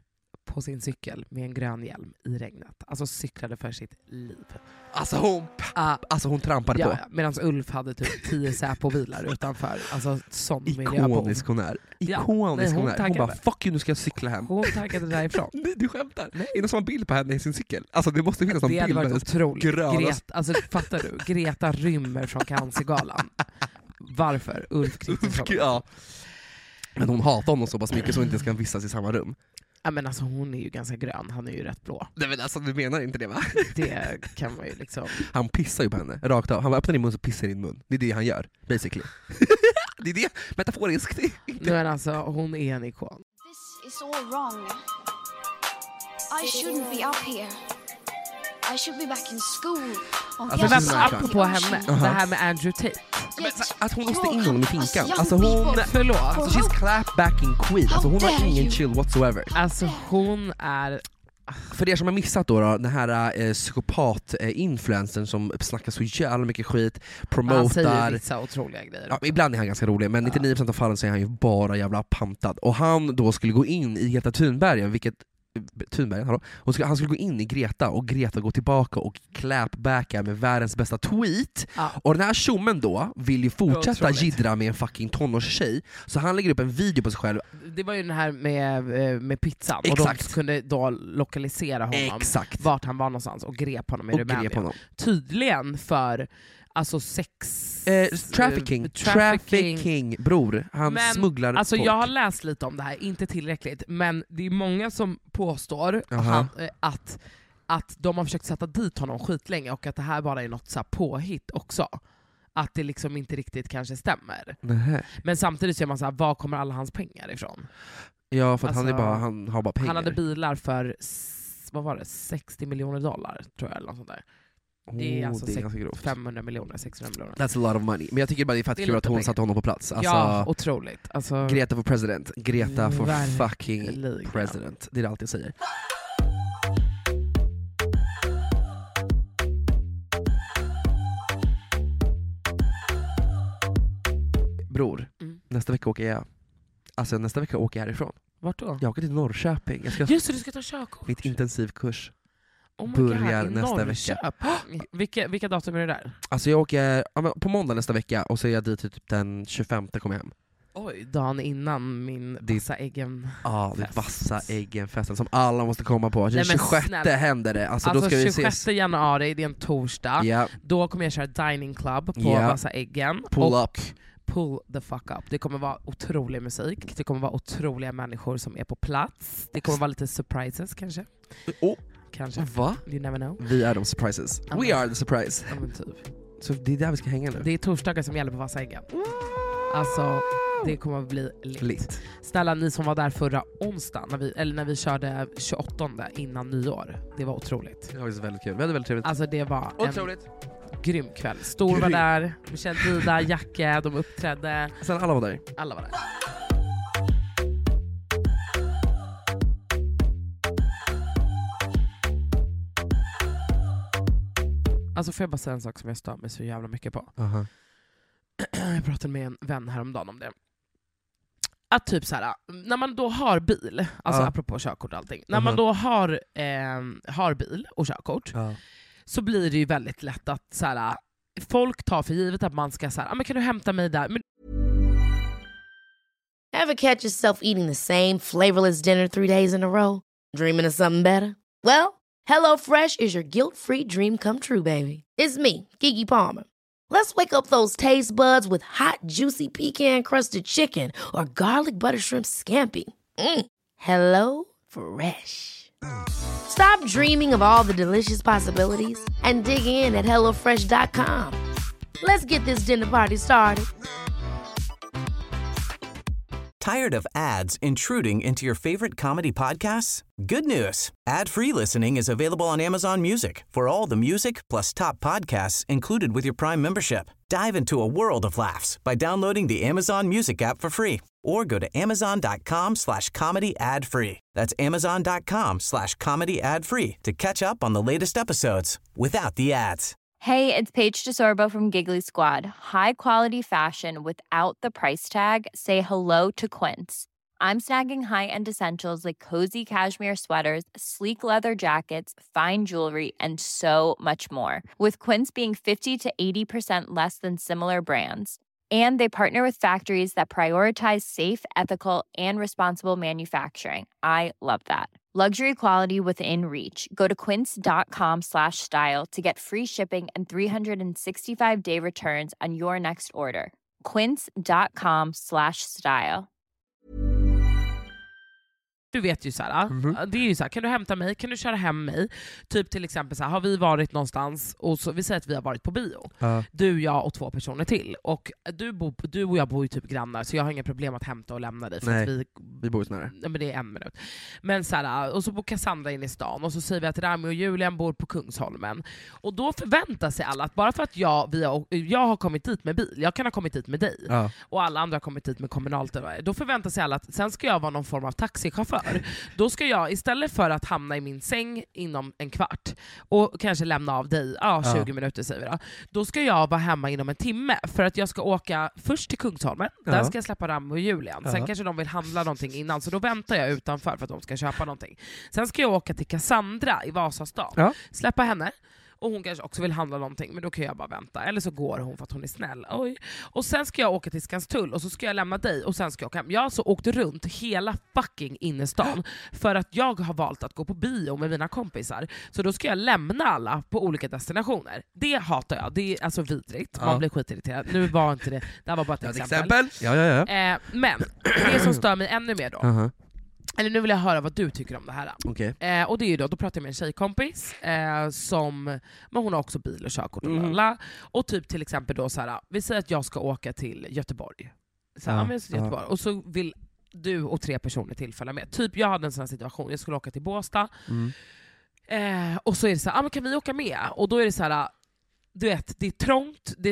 Speaker 5: på sin cykel med en grön hjälm i regnet. Alltså cyklade för sitt liv.
Speaker 4: Alltså hon trampade på.
Speaker 5: Medan Ulf hade typ 10 Säpo-bilar utanför. Alltså sån
Speaker 4: Ikonisk hon är. Ikonisk hon är. Hon bara, fuck you, nu ska jag cykla hem.
Speaker 5: Hon taggade därifrån.
Speaker 4: Nej, du skämtar. Är det som en bild på henne i sin cykel? Alltså det måste finnas en bild.
Speaker 5: Det hade varit otroligt.
Speaker 4: Alltså
Speaker 5: fattar du? Greta rymmer från Cancergalan. Varför? Ulf Kristersson.
Speaker 4: Ja. Men hon hatar honom så pass mycket så hon inte ska vistas i samma rum.
Speaker 5: Ja, men alltså hon är ju ganska grön, han är ju rätt blå.
Speaker 4: Nej men alltså du menar inte det va?
Speaker 5: Det kan man ju liksom...
Speaker 4: Han pissar ju på henne, rakt av. Han öppnar din mun så pissar i din mun. Det är det han gör, basically. Det är det, metaforiskt.
Speaker 5: Men alltså, hon är en ikon.
Speaker 11: This is all wrong. I shouldn't be up here. I should be back in school.
Speaker 5: Alltså, apropå henne, det här med Andrew Tate.
Speaker 4: Men, att hon måste in honom i finkan. Alltså hon...
Speaker 5: Förlåt.
Speaker 4: Alltså she's clapbacking queen. Alltså hon har ingen chill whatsoever.
Speaker 5: Alltså hon är...
Speaker 4: För er som har missat då den här psykopat-influencern som snackar så jävla mycket skit, promotar... Han
Speaker 5: säger vissa otroliga grejer.
Speaker 4: Ja, ibland är han ganska rolig, men 99% av fallen så är han ju bara jävla pantad. Och han då skulle gå in i Greta Thunberg, vilket... han skulle gå in i Greta och Greta gå tillbaka och clapbacka med världens bästa tweet. Och den här tjommen då vill ju fortsätta jiddra med en fucking tonårstjej, så han lägger upp en video på sig själv.
Speaker 5: Det var ju den här med pizzan.
Speaker 4: Exakt.
Speaker 5: Och de kunde då lokalisera honom.
Speaker 4: Exakt.
Speaker 5: Vart han var någonstans och grep honom i Rumänien. Tydligen för alltså
Speaker 4: trafficking, bror. Han smugglar
Speaker 5: alltså
Speaker 4: folk.
Speaker 5: Jag har läst lite om det här, inte tillräckligt, men det är många som påstår att de har försökt sätta dit honom skitlänge och att det här bara är något så här påhitt också. Att det liksom inte riktigt kanske stämmer.
Speaker 4: Nej.
Speaker 5: Men samtidigt ser man så här, var kommer alla hans pengar ifrån?
Speaker 4: Ja, för att han har bara pengar.
Speaker 5: Han hade bilar för, vad var det, 60 miljoner dollar tror jag, eller något sånt där. Det är alltså 500 miljoner, 600 miljoner.
Speaker 4: That's a lot of money. Men jag tycker bara det är fett kul att hon satte honom på plats. Alltså,
Speaker 5: ja, otroligt. Alltså,
Speaker 4: Greta för president. Greta för fucking president. Det är det allt jag säger. Bror, nästa vecka åker jag. Alltså nästa vecka åker jag härifrån.
Speaker 5: Vart då?
Speaker 4: Jag åker till Norrköping.
Speaker 5: Just det, du ska ta körkort.
Speaker 4: Mitt intensivkurs börjar nästa vecka.
Speaker 5: Vilka datum är det där?
Speaker 4: Alltså jag åker på måndag nästa vecka och så är jag dit typ den 25 kommer jag hem.
Speaker 5: Oj, dagen innan min vassa äggen.
Speaker 4: Ja, det vassa äggen-festen som alla måste komma på. Den 26 händer det. Alltså då ska
Speaker 5: 26
Speaker 4: vi ses.
Speaker 5: januari, det är en torsdag.
Speaker 4: Yeah.
Speaker 5: Då kommer jag köra dining club på vassa äggen. Pull the fuck up. Det kommer vara otrolig musik. Det kommer vara otroliga människor som är på plats. Det kommer vara lite surprises kanske. Kanske.
Speaker 4: Va?
Speaker 5: You never know.
Speaker 4: Vi är de surprises. We are the surprise.
Speaker 5: Ja, men typ.
Speaker 4: Så det är där vi ska hänga nu.
Speaker 5: Det är torsdagar som gäller på vassa äggen. Alltså, det kommer att bli lit. Snälla, ni som var där förra onsdagen när vi körde 28 innan nyår. Det var otroligt.
Speaker 4: Det var väldigt kul. Vi hade väldigt trevligt.
Speaker 5: Alltså det var otroligt. Grym kväll. Stor var där, Michelle Dida, Jacke, de uppträdde.
Speaker 4: Sen alla var där.
Speaker 5: Alla var där. Alltså får jag bara säga en sak som jag stör mig så jävla mycket på. Jag pratade med en vän häromdagen om det. Att typ så här, när man då har bil, alltså apropå körkort och allting. När man då har bil och körkort, så blir det ju väldigt lätt att så här, folk tar för givet att man ska så här, men kan du hämta mig där? Men...
Speaker 1: Ever catch yourself eating the same flavorless dinner 3 days in a row? Dreaming of something better? Well, HelloFresh is your guilt-free dream come true, baby. It's me, Keke Palmer. Let's wake up those taste buds with hot, juicy pecan-crusted chicken or garlic butter shrimp scampi. Hello Fresh. Stop dreaming of all the delicious possibilities and dig in at HelloFresh.com. Let's get this dinner party started.
Speaker 2: Tired of ads intruding into your favorite comedy podcasts? Good news. Ad-free listening is available on Amazon Music for all the music plus top podcasts included with your Prime membership. Dive into a world of laughs by downloading the Amazon Music app for free or go to amazon.com/comedy ad-free. That's amazon.com/comedy ad-free to catch up on the latest episodes without the ads.
Speaker 12: Hey, it's Paige DeSorbo from Giggly Squad. High quality fashion without the price tag. Say hello to Quince. I'm snagging high-end essentials like cozy cashmere sweaters, sleek leather jackets, fine jewelry, and so much more. With Quince being 50 to 80% less than similar brands. And they partner with factories that prioritize safe, ethical, and responsible manufacturing. I love that. Luxury quality within reach. Go to quince.com/style to get free shipping and 365-day returns on your next order. quince.com/style.
Speaker 5: Du vet ju såhär, det är ju såhär, kan du hämta mig, kan du köra hem mig? Typ till exempel såhär, har vi varit någonstans och så, vi säger att vi har varit på bio. Du, jag och 2 personer till. Och du och jag bor ju typ grannar, så jag har inga problem att hämta och lämna dig. För
Speaker 4: Nej,
Speaker 5: att
Speaker 4: vi bor snarare.
Speaker 5: Men det är 1 minut. Men såhär, och så bor Cassandra in i stan och så säger vi att Rami och Julian bor på Kungsholmen. Och då förväntar sig alla att bara för att jag har kommit dit med bil, jag kan ha kommit dit med dig, och alla andra har kommit dit med kommunalt, då förväntar sig alla att sen ska jag vara någon form av taxichaufför. Då ska jag, istället för att hamna i min säng inom en kvart och kanske lämna av dig 20 minuter säger vi då ska jag vara hemma inom 1 timme, för att jag ska åka först till Kungsholmen, där ska jag släppa Ram och Julian, sen kanske de vill handla någonting innan, så då väntar jag utanför för att de ska köpa någonting. Sen ska jag åka till Cassandra i Vasastan, släppa henne, och hon kanske också vill handla någonting, men då kan jag bara vänta. Eller så går hon för att hon är snäll. Oj. Och sen ska jag åka till Skanstull och så ska jag lämna dig och sen ska jag åka hem. Jag har så åkt runt hela fucking innerstan för att jag har valt att gå på bio med mina kompisar. Så då ska jag lämna alla på olika destinationer. Det hatar jag. Det är alltså vidrigt. Man blir skitirriterad. Nu var inte det. Det här var bara ett exempel. Men det som stör mig ännu mer då. Eller nu vill jag höra vad du tycker om det här.
Speaker 4: Okay.
Speaker 5: Och det är ju då pratar jag med en tjejkompis men hon har också bil och körkort och och typ till exempel då såhär, vi säger att jag ska åka till Göteborg. Göteborg. Och så vill du och 3 personer till följa med. Typ jag hade en sån här situation, jag skulle åka till Båstad. Och så är det såhär, men kan vi åka med? Och då är det såhär, du vet, det är trångt, det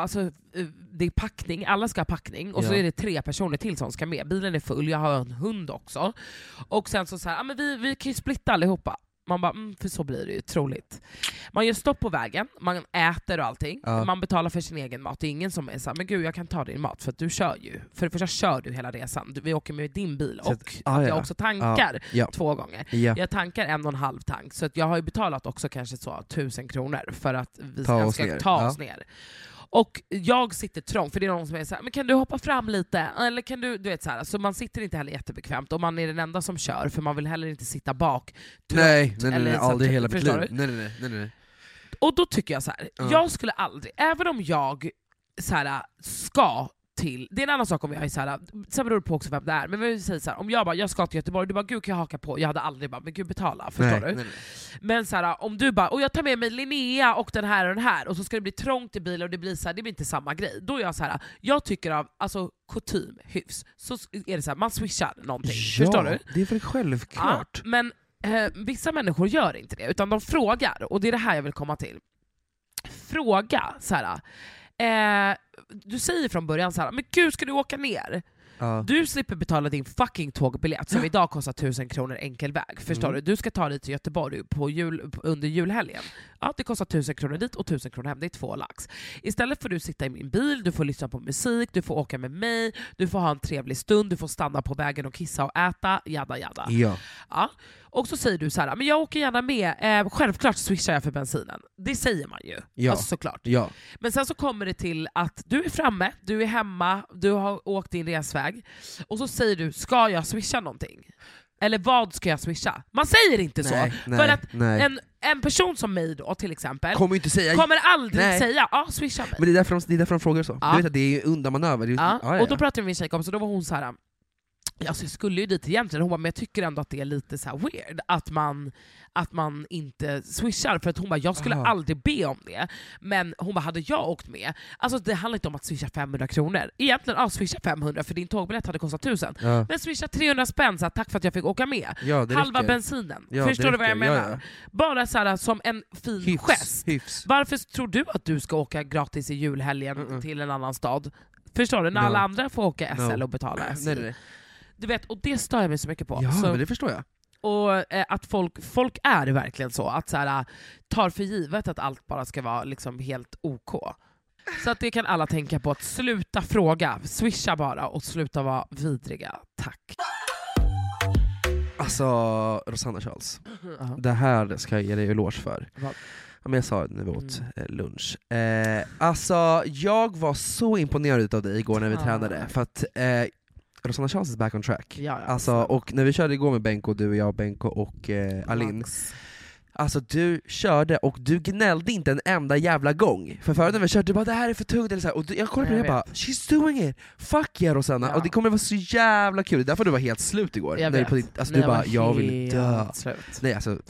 Speaker 5: är packning, alla ska ha packning, och så är det 3 personer till som ska med. Bilen är full, jag har en hund också. Och sen så här, men vi kan ju splitta allihopa. Man bara, för så blir det ju troligt. Man gör stopp på vägen, man äter och allting. Man betalar för sin egen mat. Det är ingen som är så här, men gud jag kan ta din mat för att du kör ju. För det första kör du hela resan. Vi åker med din bil och jag också tankar 2 gånger. Jag tankar 1,5 tank. Så att jag har ju betalat också kanske så 1000 kronor för att vi ska ta oss ner. Och jag sitter trångt, för det är någon som är såhär, men kan du hoppa fram lite? Eller kan du vet såhär, så man sitter inte heller jättebekvämt, och man är den enda som kör, för man vill heller inte sitta bak trångt.
Speaker 4: Nej, aldrig hela mitt liv. Nej.
Speaker 5: Och då tycker jag såhär, jag skulle aldrig, även om jag såhär ska till, det är en annan sak om jag är såhär, sen beror det på också vem det är, men vi säger såhär, om jag ska till Göteborg, du bara, gud kan jag haka på? Jag hade aldrig bara, men gud betala, förstår du? Nej. Men såhär, om du bara, och jag tar med mig Linnea och den här, och så ska det bli trångt i bilen och det blir såhär, det blir inte samma grej. Då är jag såhär, jag tycker av, alltså kutym, hyfs, så är det såhär, man swishar någonting, förstår du?
Speaker 4: Det är väl självklart.
Speaker 5: Men vissa människor gör inte det, utan de frågar, och det är det här jag vill komma till. Fråga såhär, du säger från början så här, men gud ska du åka ner? Du slipper betala din fucking tågbiljett som idag kostar 1000 kronor enkel väg. Förstår du? Du ska ta dig till Göteborg under julhelgen. Ja, det kostar 1000 kronor dit och 1000 kronor hem. Det är 2 lax. Istället får du sitta i min bil, du får lyssna på musik, du får åka med mig, du får ha en trevlig stund, du får stanna på vägen och kissa och äta, jada. Ja. Och så säger du så här, men jag åker gärna med, självklart swishar jag för bensinen. Det säger man ju, alltså såklart. Men sen så kommer det till att du är framme, du är hemma, du har åkt din resväg, och så säger du, ska jag swisha någonting? Eller vad ska jag swisha? Man säger inte så. För att en person som mig då till exempel kommer aldrig säga, swisha mig.
Speaker 4: Men det är därför de frågar så. Du vet att det är undanmanöver.
Speaker 5: Och då pratade vi med min tjejkompis, så då var hon så här. Alltså jag skulle ju dit egentligen, hon bara, men jag tycker ändå att det är lite så här weird att man inte swishar, för att hon bara, jag skulle aldrig be om det, men hon bara, hade jag åkt med, alltså det handlar inte om att swisha 500 kronor egentligen, swisha 500 för din tågbiljett hade kostat 1000, men swisha 300 spänn så här, tack för att jag fick åka med, halva bensinen, förstår du vad jag menar? Bara så här, som en fin gest. Varför tror du att du ska åka gratis i julhelgen till en annan stad? Förstår du? När alla andra får åka SL och betala SL. Du vet, och det stör jag mig så mycket på.
Speaker 4: Ja,
Speaker 5: så,
Speaker 4: men det förstår jag.
Speaker 5: Och att folk är verkligen så, att så här, tar för givet att allt bara ska vara liksom helt OK. Så att det kan alla tänka på, att sluta fråga, swisha bara och sluta vara vidriga. Tack. Tack.
Speaker 4: Alltså, Rosanna Charles. Det här ska jag ge dig eloge för.
Speaker 5: Vad?
Speaker 4: Men jag sa det när vi åt lunch. Alltså, jag var så imponerad av dig igår när vi tränade. För att Rosanna Charles is back on track.
Speaker 5: Ja,
Speaker 4: alltså, och när vi körde igår med Benko, du och jag, Benko och Alin. Alltså du körde och du gnällde inte en enda jävla gång. För förut när vi körde, du bara det här är för tungt eller så här. Och jag kollade på det och bara, she's doing it! Fuck yeah Rosanna! Och det kommer vara så jävla kul, därför du var helt slut igår.
Speaker 5: Jag vet.
Speaker 4: Alltså du bara, jag vill dö. Nej, alltså,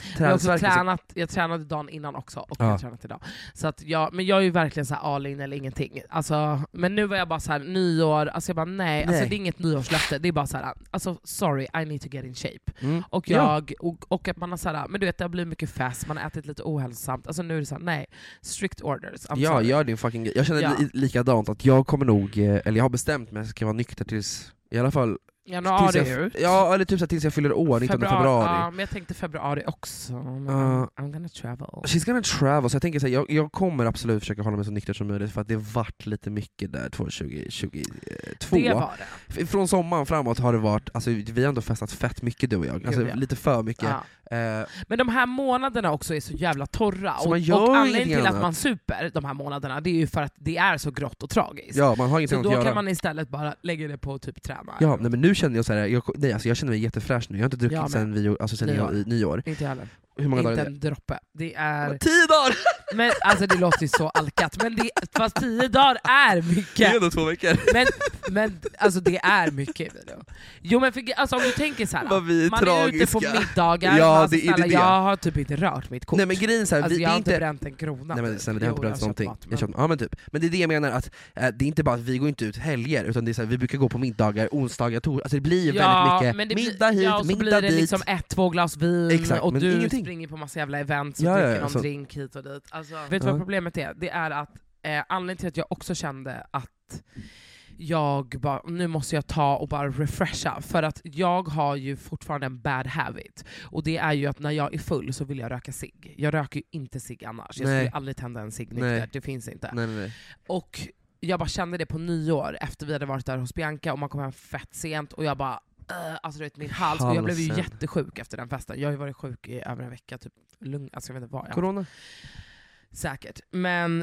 Speaker 5: jag tränade dagen innan också och jag har tränat idag. Så att men jag är ju verkligen så här all in eller ingenting. Alltså, men nu var jag bara så här nyår, alltså jag bara nej. Alltså det är inget nyårslöfte, det är bara så här, alltså sorry, I need to get in shape. Och och att man har så här, men du vet det har blivit mycket fast, man har ätit lite ohälsosamt. Alltså nu är det så här, nej, strict orders.
Speaker 4: Ja, gör din fucking grej. Jag känner likadant att jag kommer nog, eller jag har bestämt mig att jag ska vara nykter tills i alla fall
Speaker 5: januari.
Speaker 4: Ja, eller typ så tills jag fyller år, 19 februari.
Speaker 5: Ja, men jag tänkte februari också. I'm gonna travel.
Speaker 4: She's gonna travel, så jag tänker så här, jag kommer absolut försöka hålla mig så nykter som möjligt, för att det vart lite mycket där 2022.
Speaker 5: Det var det.
Speaker 4: Från sommaren framåt har det varit, alltså vi har ändå festat fett mycket du och jag. Alltså lite för mycket.
Speaker 5: Men de här månaderna också är så jävla torra. Och anledningen till att man super de här månaderna, det är ju för att det är så grått och tragiskt.
Speaker 4: Ja, man har ingenting
Speaker 5: så
Speaker 4: att
Speaker 5: då
Speaker 4: göra.
Speaker 5: kan man istället bara lägga det på att typ träna.
Speaker 4: Ja, nej, men nu känner jag så här, jag känner mig jättefräsch nu. Jag har inte druckit sen nyår.
Speaker 5: Inte heller.
Speaker 4: Hur många dagar
Speaker 5: inte
Speaker 4: är det?
Speaker 5: En droppe. Det är
Speaker 4: 10 dagar!
Speaker 5: Men alltså det låter ju så alkat, men fast 10 dagar är mycket. Det
Speaker 4: är ändå 2 veckor.
Speaker 5: Men alltså det är mycket. Jo men alltså om du tänker så här, man är ute på middagar, alltså, det. Jag har typ inte rört mitt kort.
Speaker 4: Nej men grejen så här,
Speaker 5: alltså, jag har inte
Speaker 4: inte
Speaker 5: bränt en krona.
Speaker 4: Nej men snälla, det har inte bränt någonting. Men typ. Men det är det jag menar, att det är inte bara att vi går inte ut helger, utan det är så här, vi brukar gå på middagar, onsdagar, torsdagar. Alltså det blir väldigt mycket middag hit,
Speaker 5: och så
Speaker 4: middag
Speaker 5: blir det
Speaker 4: dit.
Speaker 5: Liksom 1-2 glas vin.
Speaker 4: Exakt,
Speaker 5: och du
Speaker 4: ingenting.
Speaker 5: Springer på massa jävla events och dricker någon drink hit och dit. Alltså, vet du vad problemet är? Det är att anledningen till att jag också kände att nu måste jag ta och bara refresha, för att jag har ju fortfarande en bad habit, och det är ju att när jag är full så vill jag röka cigg. Jag röker ju inte cigg annars. Jag skulle aldrig tända en cigg nykter, det finns inte.
Speaker 4: Nej.
Speaker 5: Och jag bara kände det på nyår efter vi hade varit där hos Bianca och man kom hem fett sent och jag bara alltså du vet min hals, och jag blev ju jättesjuk efter den festen. Jag har ju varit sjuk i över en vecka typ, alltså jag vet inte vad jag
Speaker 4: corona
Speaker 5: säkert. Men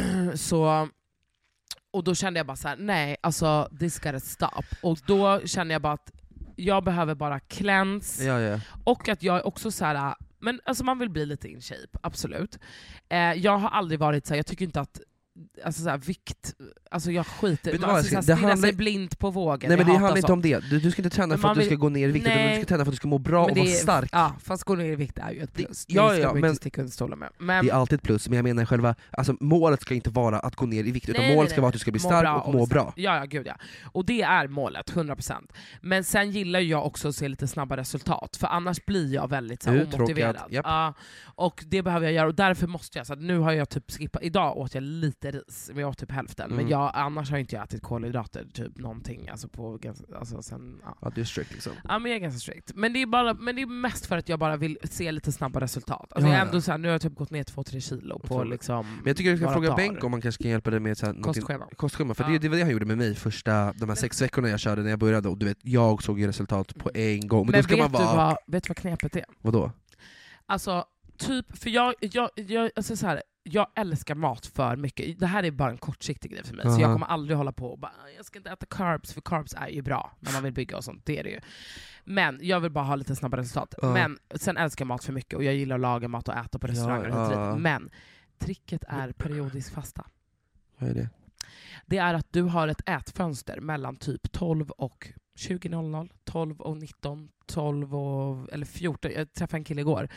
Speaker 5: så, och då kände jag bara så här: nej, alltså this gotta stop. Och då kände jag bara att jag behöver bara cleanse.
Speaker 4: Ja.
Speaker 5: Och att jag också så här, men alltså man vill bli lite in shape, absolut. Jag har aldrig varit så här, jag tycker inte att alltså så här, vikt, alltså jag skiter, man alltså, stirrar sig blind på vågen.
Speaker 4: Nej men det handlar inte om det, du ska inte träna för att du ska gå ner i vikt, utan du ska träna för att du ska må bra och vara stark.
Speaker 5: Ja, fast gå ner i vikt är ju ett plus.
Speaker 4: Men
Speaker 5: sticka under stolen med.
Speaker 4: Det är alltid ett plus, men jag menar själva, alltså målet ska inte vara att gå ner i vikt, utan målet ska vara att du ska bli stark och må bra.
Speaker 5: Ja, gud ja. Och det är målet, 100%. Men sen gillar jag också att se lite snabba resultat, för annars blir jag väldigt så här, omotiverad.
Speaker 4: Yep.
Speaker 5: Och det behöver jag göra, och därför måste jag, så att nu har jag typ skippat, idag åt jag lite ris, men jag åt typ hälften, men annars har inte jag ätit kolhydrater typ någonting, alltså på, alltså sen,
Speaker 4: ja, du är strikt liksom.
Speaker 5: Ja, men jag är ganska strikt. Men det är mest för att jag bara vill se lite snabba resultat. Alltså jag är ändå så här, nu har jag typ gått ner 2-3 kilo på liksom. Men
Speaker 4: jag tycker du ska fråga Benko om man kanske kan hjälpa dig med så här kostschema, för det var det han gjorde med mig de här 6 veckorna jag körde när jag började, och du vet, jag såg ju resultat på en gång. Men då ska
Speaker 5: vet du vad knepet är?
Speaker 4: Vadå?
Speaker 5: Alltså typ, för jag alltså så här, jag älskar mat för mycket. Det här är bara en kortsiktig grej för mig. Så jag kommer aldrig hålla på och bara, jag ska inte äta carbs, för carbs är ju bra när man vill bygga och sånt, det är det ju. Men jag vill bara ha lite snabba resultat. Men sen älskar jag mat för mycket, och jag gillar att laga mat och äta på restauranger. Men tricket är periodisk fasta.
Speaker 4: Vad är det?
Speaker 5: Det är att du har ett ätfönster mellan typ 12 och 20.00, 12 och 19, 12 och, eller 14. Jag träffade en kille igår.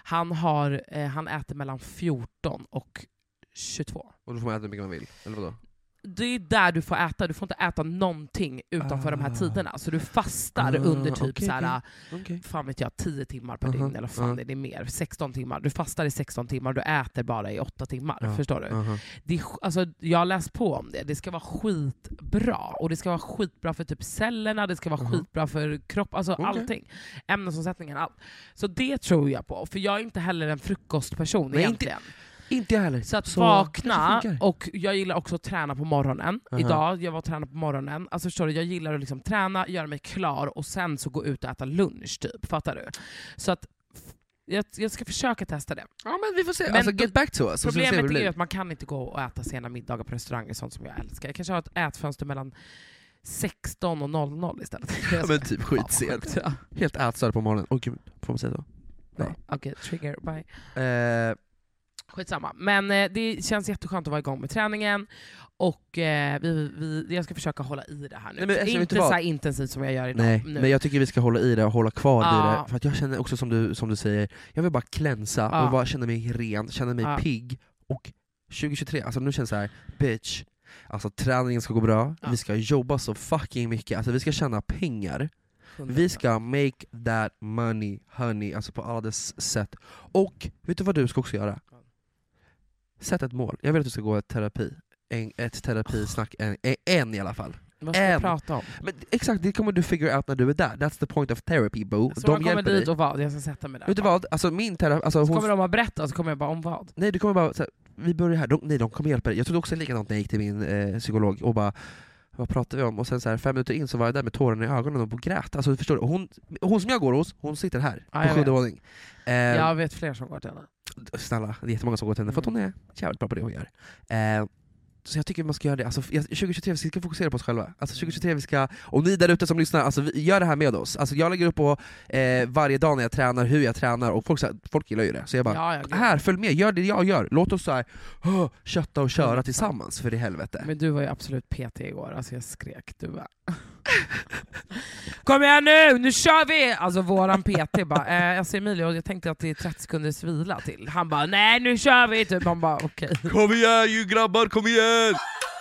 Speaker 5: Han äter mellan 14 och 22.
Speaker 4: Och då får man äta hur mycket man vill, eller vadå?
Speaker 5: Det är där du får äta. Du får inte äta någonting utanför de här tiderna. Så du fastar under typ fan vet jag, 10 timmar per dygn, eller fan det är mer, 16 timmar. Du fastar i 16 timmar, du äter bara i 8 timmar. Förstår du? Alltså, jag har läst på om det. Det ska vara skitbra. Och det ska vara skitbra för typ cellerna, det ska vara skitbra för kropp, alltså allting. Ämnesomsättningen, allt. Så det tror jag på. För jag är inte heller en frukostperson egentligen.
Speaker 4: Inte jag heller.
Speaker 5: Så att
Speaker 4: Så
Speaker 5: vakna, och jag gillar också att träna på morgonen. Idag, jag var och tränade på morgonen. Alltså förstår du, jag gillar att liksom träna, göra mig klar och sen så gå ut och äta lunch typ. Fattar du? Så att jag ska försöka testa det.
Speaker 4: Ja, men vi får se.
Speaker 5: Men
Speaker 4: alltså, get back to us.
Speaker 5: Problemet är ju att man kan inte gå och äta sena middagar på restauranger, sånt som jag älskar. Jag kanske har ett ätfönster mellan 16 och 00 istället.
Speaker 4: Ja, men typ skitsent. Ja. Helt ätstörd på morgonen. Gud, får man säga så?
Speaker 5: Nej. Okej, trigger, bye. Skitsamma. Men det känns jätteskönt att vara igång med träningen. Och jag ska försöka hålla i det här nu.
Speaker 4: Nej, men,
Speaker 5: inte så här intensivt som jag gör idag.
Speaker 4: Nej,
Speaker 5: nu.
Speaker 4: men jag tycker vi ska hålla i det och hålla kvar i det. För att jag känner också som du säger, jag vill bara klänsa och bara känna mig ren, känna mig pigg. Och 2023, alltså nu känns det så här, bitch, alltså träningen ska gå bra, vi ska jobba så fucking mycket, alltså vi ska tjäna pengar. 100%. Vi ska make that money, honey, alltså på alla dess sätt. Och vet du vad du ska också göra? Sätt ett mål. Jag vill att du ska gå ett terapisnack, en i alla fall.
Speaker 5: Vad ska jag prata om?
Speaker 4: Men exakt, det kommer du figure out när du är där. That's the point of therapy, boo.
Speaker 5: Så de kommer dit och vad? Jag ska sätta mig där.
Speaker 4: Vet du vad? Alltså min terapi... så
Speaker 5: kommer de att berätta, så kommer jag bara om vad?
Speaker 4: Nej, du kommer bara... Så här, vi börjar här. De kommer hjälpa dig. Jag trodde också likadant när jag gick till min psykolog och bara... Vad pratar vi om? Och sen så här, 5 minuter in så var jag där med tårarna i ögonen och grät. Alltså förstår du? Hon som jag går hos, hon sitter här på 7:e våning.
Speaker 5: Jag vet fler som går till henne.
Speaker 4: Snälla, det är jättemånga som går till henne för att hon är jävligt bra på det hon gör. Så jag tycker man ska göra det. Alltså, 2023 vi ska fokusera på oss själva. Alltså 2023 vi ska, och ni där ute som lyssnar, alltså, gör det här med oss. Alltså, jag lägger upp på varje dag när jag tränar, hur jag tränar, och folk gillar ju det. Så jag bara, här, följ med, gör det jag gör. Låt oss så här, kötta och köra tillsammans, för det helvete.
Speaker 5: Men du var ju absolut PT igår, alltså jag skrek, du bara... Kom igen nu kör vi! Alltså våran PT bara, jag ser Emilio, jag tänkte att det är 30 sekunders vila till. Han bara, nej nu kör vi! Typ. Man bara, okej.
Speaker 4: Kom igen ju grabbar, kom igen!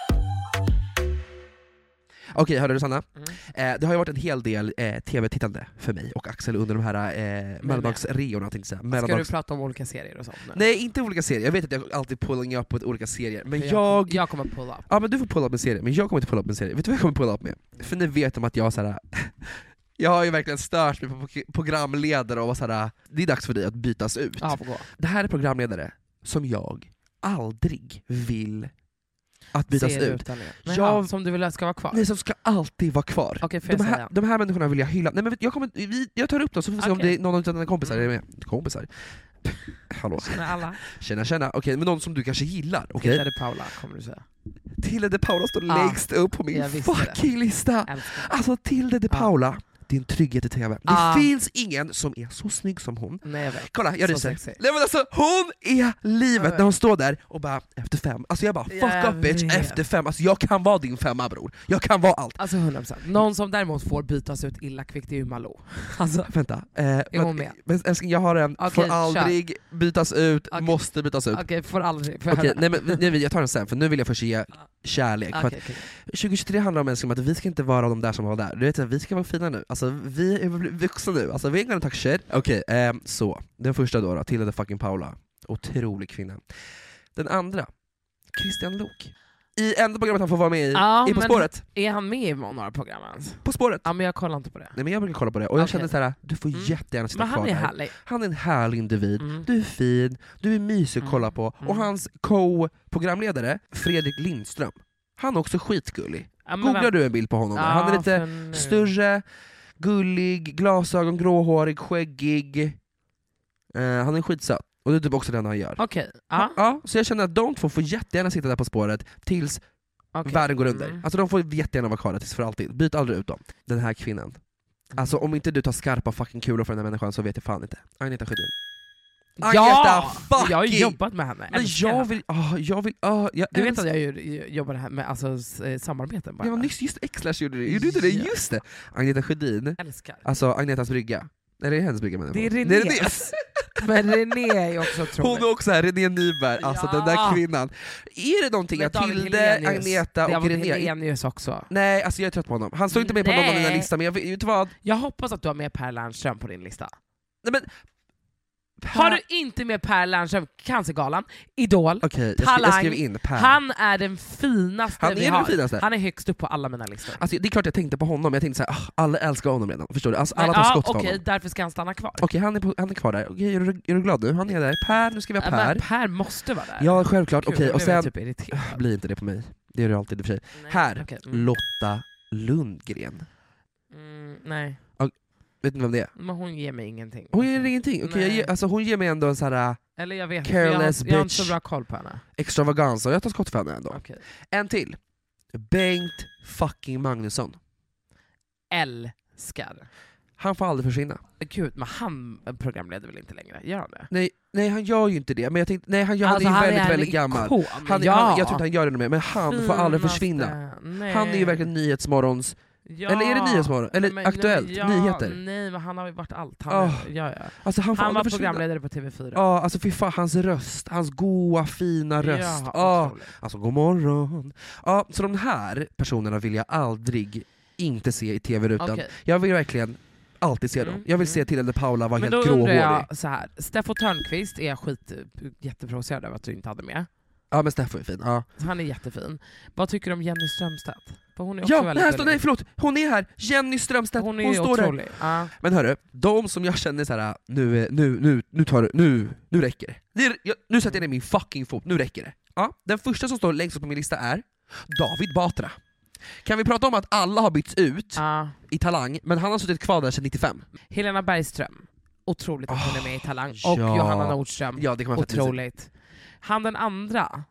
Speaker 4: Okej, hörde du Sanna? Det har ju varit en hel del tv-tittande för mig och Axel under de här mellandagsreorna.
Speaker 5: Ska du prata om olika serier och sånt nu?
Speaker 4: Nej, inte olika serier. Jag vet att jag alltid pulling up på olika serier. Men
Speaker 5: jag kommer pull up.
Speaker 4: Ja, men du får pull up en serie, men jag kommer inte pull up en serie. Vet du vad jag kommer pull up med? För ni vet om att jag så här, jag har ju verkligen stört mig på programledare och var så här, det är dags för dig att bytas ut.
Speaker 5: Ja,
Speaker 4: det här är programledare som jag aldrig vill att bytas ut.
Speaker 5: Som du vill ska vara kvar?
Speaker 4: Nej, som ska alltid vara kvar.
Speaker 5: Okay,
Speaker 4: de här människorna vill jag hylla. Nej, men jag tar upp dem så får vi se om det är någon av dina kompisar är med. Kompisar? Hallå. Tjena. Okej, men någon som du kanske gillar. Okay.
Speaker 5: Tilde de Paula kommer du säga.
Speaker 4: Tilde de Paula står längst upp på min fucking lista. Alltså Tilde de Paula, din trygghet i TV. Det finns ingen som är så snygg som hon.
Speaker 5: Nej, jag vet.
Speaker 4: Kolla, jag ryser. Nej, men alltså, hon är livet när hon står där och bara efter 5. Alltså jag bara, fuck up bitch, efter 5. Alltså jag kan vara din 5, bror. Jag kan vara allt.
Speaker 5: Alltså 100%. Någon som däremot får bytas ut illa kvickt är ju Malou. Alltså,
Speaker 4: vänta.
Speaker 5: Är hon med?
Speaker 4: Men älskling, jag har en får aldrig bytas ut, måste bytas ut.
Speaker 5: Okej, får aldrig.
Speaker 4: Nej, men jag tar den sen, för nu vill jag först ge kärlek. För att 2023 handlar om att vi ska inte vara de där som var där. Du vet, vi ska vara fina nu. Alltså vi är vuxna nu. Alltså vi är gonna talk shit. Okej, så. Den första då, Tilde the fucking Paula. Otrolig kvinna. Den andra, Christian Lok. I enda programmet han får vara med i På spåret.
Speaker 5: Är han med i några program?
Speaker 4: På spåret.
Speaker 5: Ja, men jag kollar inte på det.
Speaker 4: Nej, men jag brukar kolla på det. Och jag kände såhär, du får jättegärna sitta kvar där.
Speaker 5: Härlig.
Speaker 4: Han är en härlig individ. Du är fin, du är mysig att kolla på. Och hans co-programledare, Fredrik Lindström, han är också skitgullig. Googlar du en bild på honom? Han är lite större, gullig, glasögon, gråhårig, skäggig. Han är skitsöt. Och det är typ också den han gör.
Speaker 5: Okej.
Speaker 4: Ja, så jag känner att de två får jättegärna sitta där På spåret tills världen går under. Alltså de får jättegärna vara kvar där tills för alltid. Byt aldrig ut dem. Den här kvinnan. Alltså om inte du tar skarpa fucking kulor för den här människan så vet jag fan inte. Agneta Sjödin.
Speaker 5: Ja! Jag har jobbat med henne.
Speaker 4: Men jag vill
Speaker 5: du vet att jag jobbar här med samarbeten bara.
Speaker 4: Ja, nyss just X-Lash gjorde det. Gjorde inte det? Just det. Agneta Sjödin.
Speaker 5: Älskar.
Speaker 4: Alltså Agnetas brygga. Eller är det hennes brygga?
Speaker 5: Det är Renés. Men René är också otrolig.
Speaker 4: Hon är också här, René Nyberg. Alltså den där kvinnan. Är det någonting att Tilde, Agneta och René...
Speaker 5: Helenius också.
Speaker 4: Nej, alltså jag är trött på honom. Han står inte med på någon av mina listor, men jag vet vad.
Speaker 5: Jag hoppas att du har med Per Lernström på din lista.
Speaker 4: Nej, men
Speaker 5: Har du inte med Per Lernström, Cancergalan, Idol,
Speaker 4: Okej,
Speaker 5: Talang,
Speaker 4: jag skrev in Per.
Speaker 5: han är den finaste
Speaker 4: Han är
Speaker 5: vi
Speaker 4: den
Speaker 5: har.
Speaker 4: finaste.
Speaker 5: Han är högst upp på alla mina listor.
Speaker 4: Alltså, det är klart jag tänkte på honom, jag tänkte såhär, alla älskar honom redan, förstår du? Alltså, alla tar skott för honom.
Speaker 5: Okej, därför ska han stanna kvar.
Speaker 4: Okej, han är kvar där. Okej, är du glad nu? Han är där. Per, nu ska vi ha Per.
Speaker 5: Men Per måste vara där.
Speaker 4: Ja, självklart.
Speaker 5: Gud,
Speaker 4: Okej, och sen...
Speaker 5: typ irriterad.
Speaker 4: Blir inte det på mig. Det är det alltid i och för sig.
Speaker 5: Nej,
Speaker 4: Här,
Speaker 5: okej.
Speaker 4: Lotta Lundgren.
Speaker 5: Nej.
Speaker 4: Vet ni vem det är?
Speaker 5: Men hon ger mig ingenting.
Speaker 4: Hon ger ingenting? Okej, alltså hon ger mig ändå en sån här...
Speaker 5: Eller jag vet
Speaker 4: careless
Speaker 5: jag har inte
Speaker 4: bitch.
Speaker 5: så bra koll på henne.
Speaker 4: Extravagans, och jag tar skott för henne ändå.
Speaker 5: Okay.
Speaker 4: En till. Bengt fucking Magnusson.
Speaker 5: Älskar.
Speaker 4: Han får aldrig försvinna.
Speaker 5: Gud, men han programleder väl inte längre? Gör han det?
Speaker 4: Nej, han gör ju inte det. Men jag tänkte, nej, han
Speaker 5: alltså,
Speaker 4: är ju väldigt gammal. Jag tror inte han gör det mer, men han får aldrig försvinna.
Speaker 5: Nej.
Speaker 4: Han är ju verkligen Nyhetsmorgons...
Speaker 5: Ja.
Speaker 4: Eller är det Nyhetsmorgon? Eller
Speaker 5: men,
Speaker 4: Aktuellt? Nyheter?
Speaker 5: Nej, men han har ju varit allt.
Speaker 4: Alltså, han
Speaker 5: var programledare på TV4.
Speaker 4: Ja, alltså fy fan, hans röst. Hans goa, fina röst. Alltså, god morgon. Ja, så de här personerna vill jag aldrig inte se i TV-rutan.
Speaker 5: Okay.
Speaker 4: Jag vill verkligen alltid se dem. Jag vill se till att Paula var helt
Speaker 5: gråhårig.
Speaker 4: Men då undrar
Speaker 5: jag så här. Steffo Törnqvist är jätteprovocerad över att du inte hade med.
Speaker 4: Ja, men Steffo är fin. Ja.
Speaker 5: Han är jättefin. Vad tycker du om Jenny Strömstedt? För hon är också väldigt
Speaker 4: här står, nej förlåt, hon är här. Jenny Strömstedt, hon står
Speaker 5: otrolig.
Speaker 4: Där. Men hörru, de som jag känner så här, nu räcker det. Nu sätter jag ner min fucking fot, nu räcker det. Ja, den första som står längst upp på min lista är David Batra. Kan vi prata om att alla har bytts ut i Talang, men han har suttit kvar där sedan 95.
Speaker 5: Helena Bergström, otroligt att hon är med i Talang. Och Johanna Nordström,
Speaker 4: det kan man
Speaker 5: otroligt. Han den andra,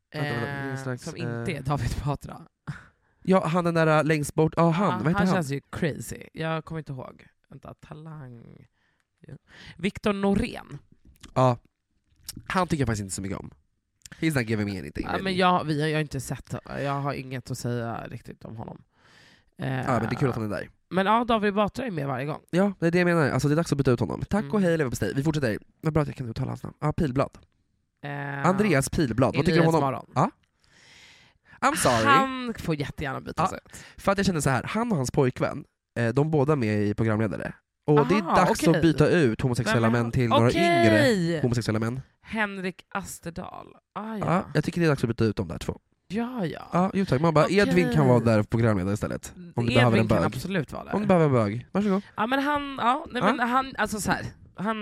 Speaker 5: som inte är David Batra.
Speaker 4: Ja, han den där längst bort. Han
Speaker 5: känns ju crazy. Jag kommer inte ihåg. Vänta, Talang. Viktor Norén.
Speaker 4: Ja, han tycker jag faktiskt inte så mycket om. He's not giving me anything.
Speaker 5: Ja, men vi har inte sett. Jag har inget att säga riktigt om honom.
Speaker 4: Men det är kul att han är där.
Speaker 5: Men David Batra är med varje gång.
Speaker 4: Ja, det är det jag menar. Alltså, det är dags att byta ut honom. Tack och hej, leverpastej. Vi fortsätter. Vad bra att jag kan uttala hans namn. Pilblad. Andreas Pilblad. Vad tycker du om honom? Ja. I'm sorry.
Speaker 5: Han får jättegärna bytas ut.
Speaker 4: För att jag känner så här, han och hans pojkvän, de båda med i programledare. Och det är dags att byta ut homosexuella män till några yngre homosexuella män.
Speaker 5: Henrik Asterdal.
Speaker 4: Ja, jag tycker det är dags att byta ut de där två.
Speaker 5: Ja,
Speaker 4: jo tack. Man bara, Edvin kan vara där programledare istället. Om du behöver en bög.
Speaker 5: Kan absolut vara där.
Speaker 4: Om du behöver en bög. Varsågod.
Speaker 5: Ja, men han, alltså så här,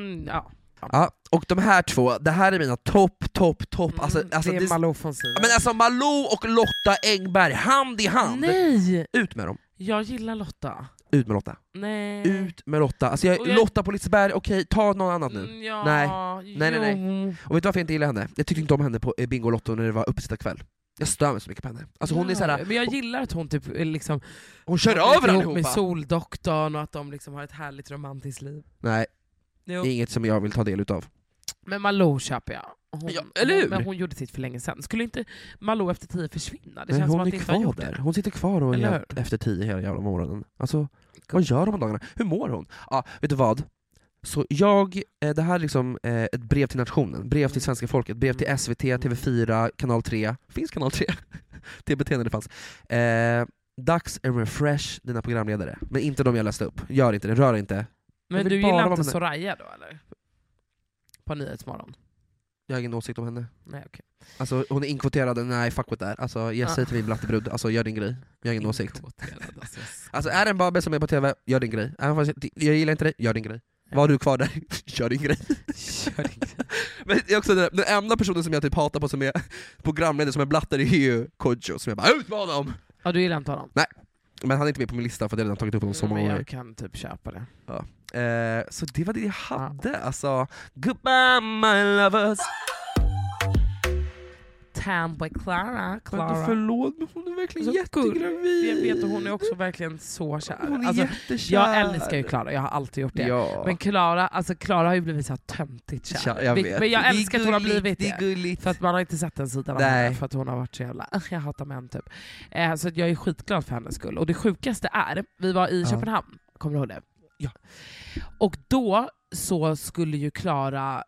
Speaker 4: Ja, och de här två, det här är mina topp. Alltså,
Speaker 5: det är Malou von Sivers.
Speaker 4: Men alltså Malou och Lotta Engberg, hand i hand.
Speaker 5: Nej!
Speaker 4: Ut med dem.
Speaker 5: Jag gillar Lotta.
Speaker 4: Ut med Lotta.
Speaker 5: Nej.
Speaker 4: Ut med Lotta. Alltså Lotta på Liseberg, okej, ta någon annat nu. Nej. Och vet du varför jag inte gillar henne? Jag tyckte inte om henne på Bingolotto när det var uppesittarkväll. Jag stör mig så mycket på henne. Alltså hon är såhär,
Speaker 5: men jag gillar att hon typ liksom,
Speaker 4: hon kör över allihopa
Speaker 5: med Soldoktorn och att de liksom har ett härligt romantiskt liv.
Speaker 4: Nej, inget som jag vill ta del utav.
Speaker 5: Men Malou köper jag.
Speaker 4: Eller hur?
Speaker 5: Men hon gjorde sitt för länge sedan. Skulle inte Malou efter 10 försvinna? Det
Speaker 4: men
Speaker 5: känns
Speaker 4: hon
Speaker 5: som att
Speaker 4: är
Speaker 5: inte
Speaker 4: kvar
Speaker 5: har gjort
Speaker 4: där.
Speaker 5: det.
Speaker 4: Hon sitter kvar och efter 10 hela jävla morgonen. Alltså, vad gör de dagarna? Hur mår hon? Vet du vad? Så det här är liksom ett brev till nationen, brev till svenska folket, brev till SVT, TV4, Kanal 3. Finns Kanal 3? TBT när det fanns. Dags att refresh dina programledare. Men inte de jag läste upp. Gör inte det, rör inte.
Speaker 5: Men du gillar inte Soraya då eller? På Nyhetsmorgon?
Speaker 4: Jag har ingen åsikt om henne.
Speaker 5: Nej, okay.
Speaker 4: Alltså hon är inkvoterad, nej fuck with that. Alltså säg till min blattebrud, alltså gör din grej. Jag har ingen åsikt. Alltså är det en babbe som är på TV, gör din grej. Jag gillar inte det, gör din grej. Var du kvar där? Kör din grej. Men det är också den enda personen som jag typ hatar på som är programledare som är blattare är ju Kodjo, som jag bara ut med honom!
Speaker 5: Ja, du gillar inte honom?
Speaker 4: Nej, men han är inte med på min lista för att jag redan tagit upp honom så många gånger.
Speaker 5: Jag kan typ köpa det.
Speaker 4: Ja. Så det var det jag hade, alltså. Goodbye my lovers.
Speaker 5: Tamboy Clara.
Speaker 4: Förlåt, men hon är verkligen jättegravid.
Speaker 5: Jag vet, och hon är också verkligen så kär.
Speaker 4: Hon är jättekär.
Speaker 5: Jag älskar ju Clara, jag har alltid gjort det.
Speaker 4: Ja.
Speaker 5: Men Clara har ju blivit så här töntigt kär.
Speaker 4: Jag vet.
Speaker 5: Men jag älskar att hon har blivit det.
Speaker 4: Det är gulligt.
Speaker 5: För att man har inte sett den sidan av henne, för att hon har varit så jävla, jag hatar män typ. Så att jag är skitglad för hennes skull. Och det sjukaste är, vi var i Köpenhamn, kommer du ihåg det?
Speaker 4: Ja.
Speaker 5: Och då så skulle ju Clara,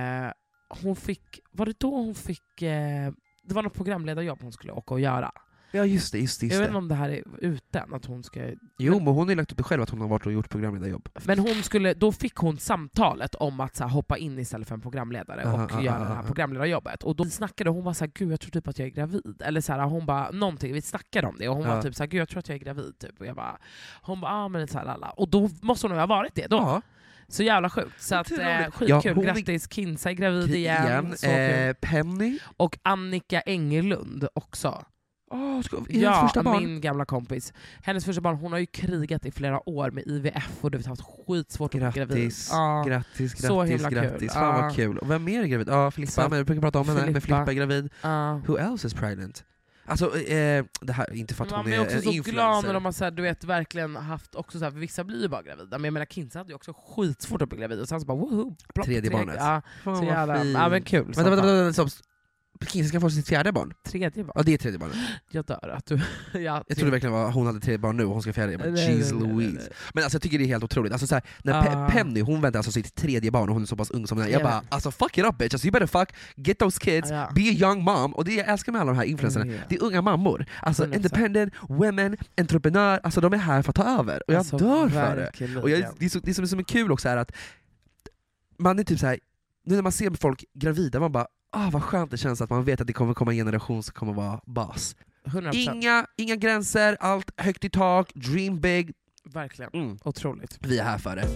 Speaker 5: hon fick, var det då hon fick, det var något programledarjobb hon skulle åka och göra.
Speaker 4: Ja just det.
Speaker 5: Jag vet inte om det här är utan att hon ska...
Speaker 4: Jo, men hon har ju lagt upp det själv att hon har varit och gjort programledarjobb.
Speaker 5: Men då fick hon samtalet om att så här, hoppa in istället för en programledare och göra det här programledarjobbet. Och då snackade hon bara så här, gud jag tror typ att jag är gravid. Eller så här, hon bara, någonting, vi snackade om det och hon var typ så här, gud jag tror att jag är gravid typ. Och jag bara, hon bara, men så här, alla. Och då måste hon ha varit det då. Ja. Så jävla sjukt. Så att, skitkul. Grattis, Kinsa är gravid igen.
Speaker 4: Penny.
Speaker 5: Och Annika Engelund också.
Speaker 4: Första barn.
Speaker 5: Min gamla kompis. Hennes första barn, hon har ju krigat i flera år med IVF och du vet, haft skitsvårt att bli gravid.
Speaker 4: Grattis.
Speaker 5: Så himla kul.
Speaker 4: Fan vad kul. Och vem mer är gravid? Filippa, men vi brukar prata om henne. Men Filippa är gravid. Who else is pregnant? Alltså, det här inte för att hon är
Speaker 5: också
Speaker 4: en
Speaker 5: så
Speaker 4: influencer.
Speaker 5: glad när de har så här, du vet, verkligen haft också så här, vissa blir ju bara gravida. Men jag menar, Kinsa hade ju också skitsvårt att bli gravid. Och sen så bara, woho!
Speaker 4: Tredje barnet.
Speaker 5: Ja, så jävla, ja men kul.
Speaker 4: Vänta. Kinsa ska få sitt fjärde barn.
Speaker 5: Tredje barn?
Speaker 4: Ja, det är tredje barnet.
Speaker 5: Jag dör att du...
Speaker 4: Jag trodde verkligen att hon hade tredje barn nu och hon ska fjärde barn. Jeez Louise. Men alltså jag tycker det är helt otroligt. Alltså så här, när Penny, hon väntar alltså sitt tredje barn och hon är så pass ung som den. Jag bara, alltså fuck it up bitch. Alltså, you better fuck, get those kids, be a young mom. Och det jag älskar med alla de här influencerna, det är unga mammor. Alltså 100%. Independent, women, entreprenör. Alltså de är här för att ta över. Och jag dör för det. Och det som är kul också är att man är typ så här, nu när man ser folk gravida, man bara, vad skönt det känns att man vet att det kommer komma en generation som kommer vara bas.
Speaker 5: 100%.
Speaker 4: Inga gränser, allt högt i tak, dream big.
Speaker 5: Verkligen, otroligt.
Speaker 4: Vi är här för det.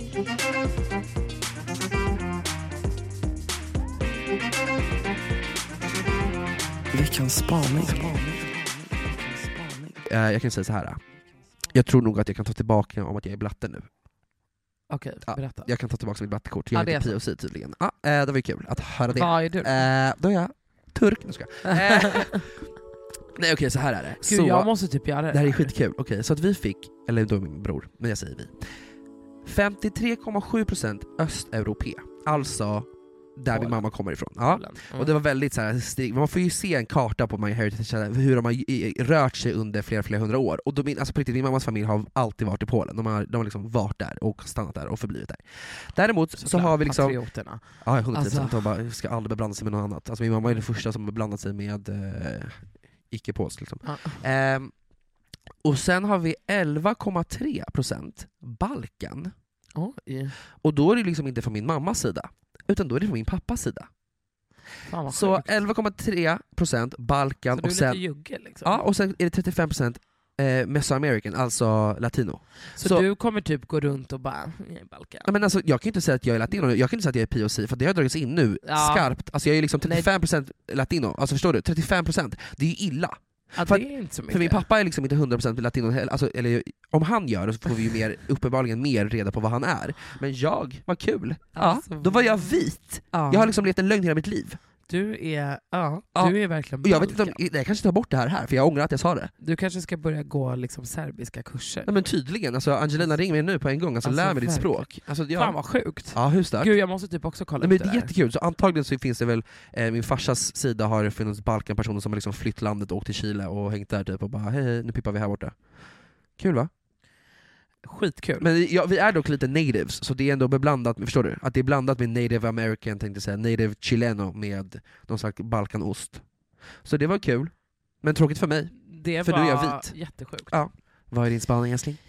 Speaker 13: Veckans spaning.
Speaker 4: Jag kan säga så här. Jag tror nog att jag kan ta tillbaka om att jag är blatte nu.
Speaker 5: Okej, berätta.
Speaker 4: Jag kan ta tillbaka mitt blattekort. Jag är inte POC tydligen. Det var ju kul att höra det.
Speaker 5: Vad är du?
Speaker 4: Då är jag turk. Nej okej, så här är det.
Speaker 5: Gud,
Speaker 4: så,
Speaker 5: jag måste typ göra det.
Speaker 4: Det här är skitkul. Okej, så att vi fick, eller då min bror, men jag säger vi. 53,7% östeuropé. Alltså där min mamma kommer ifrån. Ja. Och det var väldigt så här, man får ju se en karta på My Heritage hur de har rört sig under flera hundra år. Och alltså på riktigt, min mammas familj har alltid varit i Polen. De har liksom varit där och stannat där och förblivit där. Däremot så har vi liksom
Speaker 5: patrioterna.
Speaker 4: Ja, 100%. Alltså. De bara ska aldrig beblanda sig med något annat. Alltså min mamma är den första som har blandat sig med icke-polsk liksom. Och sen har vi 11,3% Balkan. Och då är det liksom inte från min mammas sida, utan då är det från min pappas sida. Så 11,3% Balkan,
Speaker 5: så och
Speaker 4: sen
Speaker 5: jugge, liksom.
Speaker 4: Ja, och sen är det 35% Mesoamerican, alltså latino.
Speaker 5: Så du kommer typ gå runt och bara, jag är Balkan.
Speaker 4: Men alltså, jag kan inte säga att jag är latino, jag kan inte säga att jag är POC, för det har dragits in nu skarpt. Alltså jag är liksom 35% latino, alltså förstår du? 35%, det är ju illa.
Speaker 5: Det är inte så mycket.
Speaker 4: För min pappa är liksom inte 100% latino, alltså, eller om han gör det så får vi ju uppenbarligen mer reda på vad han är. Men vad kul. Alltså, då var jag vit. Jag har liksom levt en lögn hela mitt liv.
Speaker 5: Du är verkligen
Speaker 4: och jag vet inte om, jag kanske tar bort det här för jag ångrar att jag sa det.
Speaker 5: Du kanske ska börja gå liksom serbiska kurser.
Speaker 4: Nej men tydligen, alltså Angelina ring mig nu på en gång, alltså lär mig ditt språk. Alltså,
Speaker 5: fan vad sjukt.
Speaker 4: Ja, hur starkt.
Speaker 5: Gud, jag måste typ också kolla upp
Speaker 4: men
Speaker 5: det
Speaker 4: är
Speaker 5: där.
Speaker 4: Jättekul, så antagligen så finns det väl, min farsas sida har funnits Balkanpersoner som har liksom flytt landet och åkt till Chile och hängt där typ och bara hej, nu pippar vi här borta. Kul va?
Speaker 5: Skitkul.
Speaker 4: Men vi är dock lite natives, så det är ändå beblandat, förstår du? Att det är blandat med native american, tänkte säga, native chileno med någon slags balkanost. Så det var kul, men tråkigt för mig. För
Speaker 5: var
Speaker 4: du är jag vit.
Speaker 5: Jättesjukt.
Speaker 4: Ja. Vad är din spaning, älskling?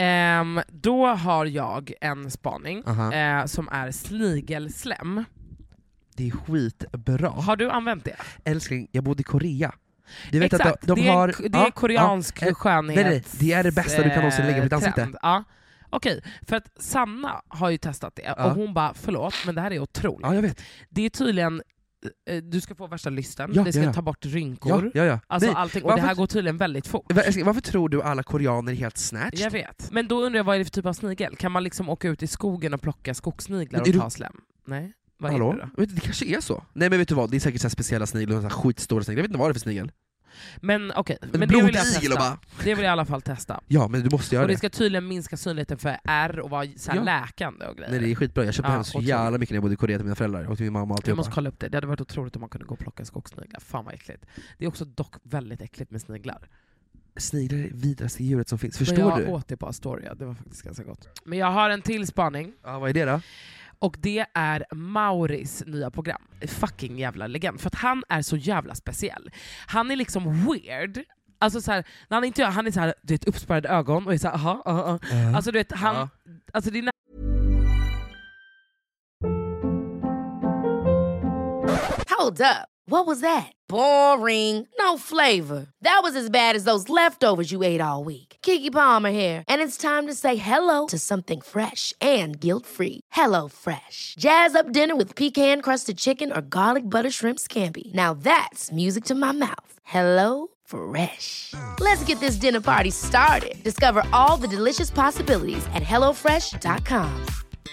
Speaker 5: Då har jag en spaning som är snigelslem.
Speaker 4: Det är skitbra.
Speaker 5: Har du använt det?
Speaker 4: Älskling, jag bodde i Korea. Du vet
Speaker 5: exakt,
Speaker 4: att de har,
Speaker 5: det är koreansk skönhet.
Speaker 4: Nej, det är det bästa du kan någonsin lägga på ditt ansikte.
Speaker 5: Ja. Okej, för att Sanna har ju testat det och hon bara, förlåt men det här är otroligt.
Speaker 4: Ja, jag vet.
Speaker 5: Det är tydligen, du ska få värsta lysten, det ska ta bort rynkor, alltså
Speaker 4: nej,
Speaker 5: allting, och det här går tydligen väldigt fort.
Speaker 4: Varför tror du alla koreaner är helt snatched?
Speaker 5: Jag vet, men då undrar jag, vad är det för typ av snigel? Kan man liksom åka ut i skogen och plocka skogssniglar och ta slem? Nej? Vad är det då?
Speaker 4: Det kanske är så. Nej men vet du vad, det är säkert så här speciella sniglar, skitstora sniglar, jag vet inte vad det är för snigel.
Speaker 5: Men okej,
Speaker 4: men
Speaker 5: det vill jag testa. Det vill jag i alla fall testa.
Speaker 4: Ja, men du måste göra
Speaker 5: det. Och det ska tydligen minska synligheten för R och vara så här läkande och grejer.
Speaker 4: Nej, det är skitbra. Jag köpte hem så jävla mycket när jag bodde i Korea till mina föräldrar och till min mamma och
Speaker 5: jag måste kolla upp det. Det hade varit otroligt om man kunde gå och plocka skogssniglar. Fan vad äckligt. Det är också dock väldigt äckligt med sniglar.
Speaker 4: Sniglar är det vidraste djuret som finns. Förstår du?
Speaker 5: Jag åt det på Astoria, det var faktiskt ganska gott. Men jag har en till spaning.
Speaker 4: Ja, vad är det då?
Speaker 5: Och det är Mauris nya program. Fucking jävla legend. För att han är så jävla speciell. Han är liksom weird. Alltså så här, när han inte gör, han är så här, du vet, uppspärrade ögon och är så här, aha. Alltså du vet, han, alltså det är
Speaker 1: Hold up. What was that? Boring. No flavor. That was as bad as those leftovers you ate all week. Keke Palmer here, and it's time to say hello to something fresh and guilt-free. Hello Fresh. Jazz up dinner with pecan-crusted chicken or garlic butter shrimp scampi. Now that's music to my mouth. Hello Fresh. Let's get this dinner party started. Discover all the delicious possibilities at hellofresh.com.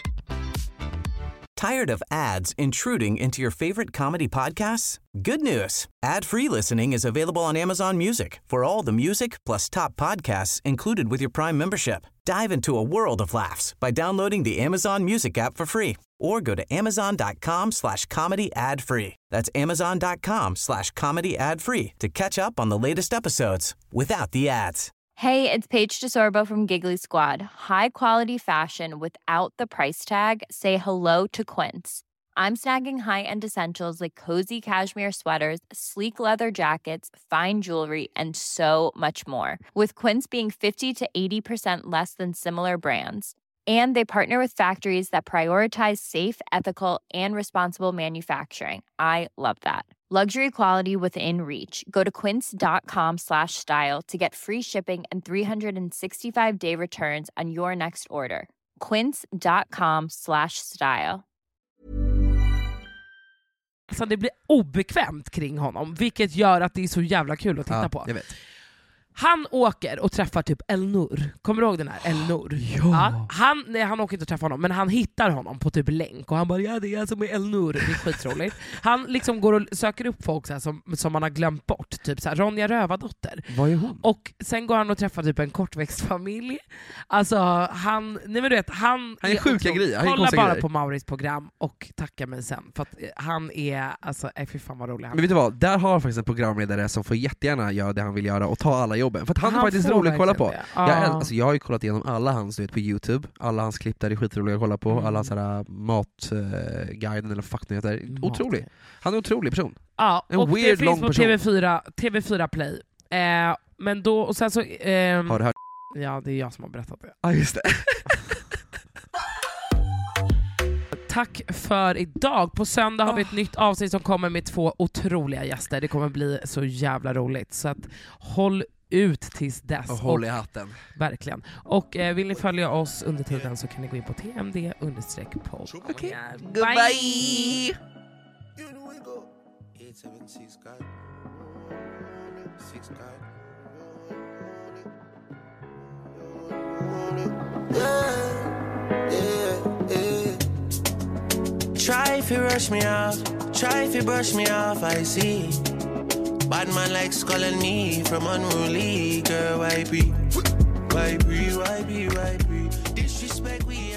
Speaker 2: Tired of ads intruding into your favorite comedy podcasts? Good news. Ad-free listening is available on Amazon Music for all the music plus top podcasts included with your Prime membership. Dive into a world of laughs by downloading the Amazon Music app for free or go to amazon.com/comedy ad-free. That's amazon.com/comedy ad-free to catch up on the latest episodes without the ads.
Speaker 12: Hey, it's Paige DeSorbo from Giggly Squad. High quality fashion without the price tag. Say hello to Quince. I'm snagging high-end essentials like cozy cashmere sweaters, sleek leather jackets, fine jewelry, and so much more. With Quince being 50 to 80% less than similar brands. And they partner with factories that prioritize safe, ethical, and responsible manufacturing. I love that. Luxury quality within reach. Go to quince.com/style to get free shipping and 365-day returns on your next order. Quince.com/style.
Speaker 5: Alltså det blir obekvämt kring honom, vilket gör att det är så jävla kul att titta på.
Speaker 4: Jag vet.
Speaker 5: Han åker och träffar typ Elnur. Kommer du ihåg den här Elnur? Ja. Han åker inte och träffar honom, men han hittar honom på typ länk och han bara, ja det är alltså med Elnur. Det är skitroligt. Han liksom går och söker upp folk så här, som man har glömt bort. Typ så här, Ronja Rövardotter.
Speaker 4: Vad är hon?
Speaker 5: Och sen går han och träffar typ en kortväxtfamilj. Alltså han är
Speaker 4: sjuka grejer.
Speaker 5: Kolla bara på Maurits program och tacka mig sen. För att han är, alltså fy fan vad rolig han är.
Speaker 4: Men vet du vad, där har faktiskt en programledare som får jättegärna göra det han vill göra och ta alla jobben. För att han är faktiskt rolig att kolla på. Jag har ju kollat igenom alla hans på YouTube. Alla hans klipp där är skitroliga att kolla på. Alla sådana matguiden eller fuck heter. Otrolig. Han är en otrolig person.
Speaker 5: Ja,
Speaker 4: en
Speaker 5: och
Speaker 4: weird
Speaker 5: det
Speaker 4: lång
Speaker 5: finns på TV4 Play. Men då, och sen så...
Speaker 4: har du hört?
Speaker 5: Ja, det är jag som har berättat det.
Speaker 4: Ja, just det.
Speaker 5: Tack för idag. På söndag har vi ett nytt avsnitt som kommer med 2 otroliga gäster. Det kommer bli så jävla roligt. Så att håll ut tills dess.
Speaker 4: Och håll i hatten.
Speaker 5: Verkligen. Och vill ni följa oss under tiden så kan ni gå in på tmd_podd.
Speaker 4: Okay.
Speaker 5: Goodbye!
Speaker 14: Try if you rush me off, try if you brush me off, I see. Bad man likes calling me from unruly. Girl, why be? Disrespect we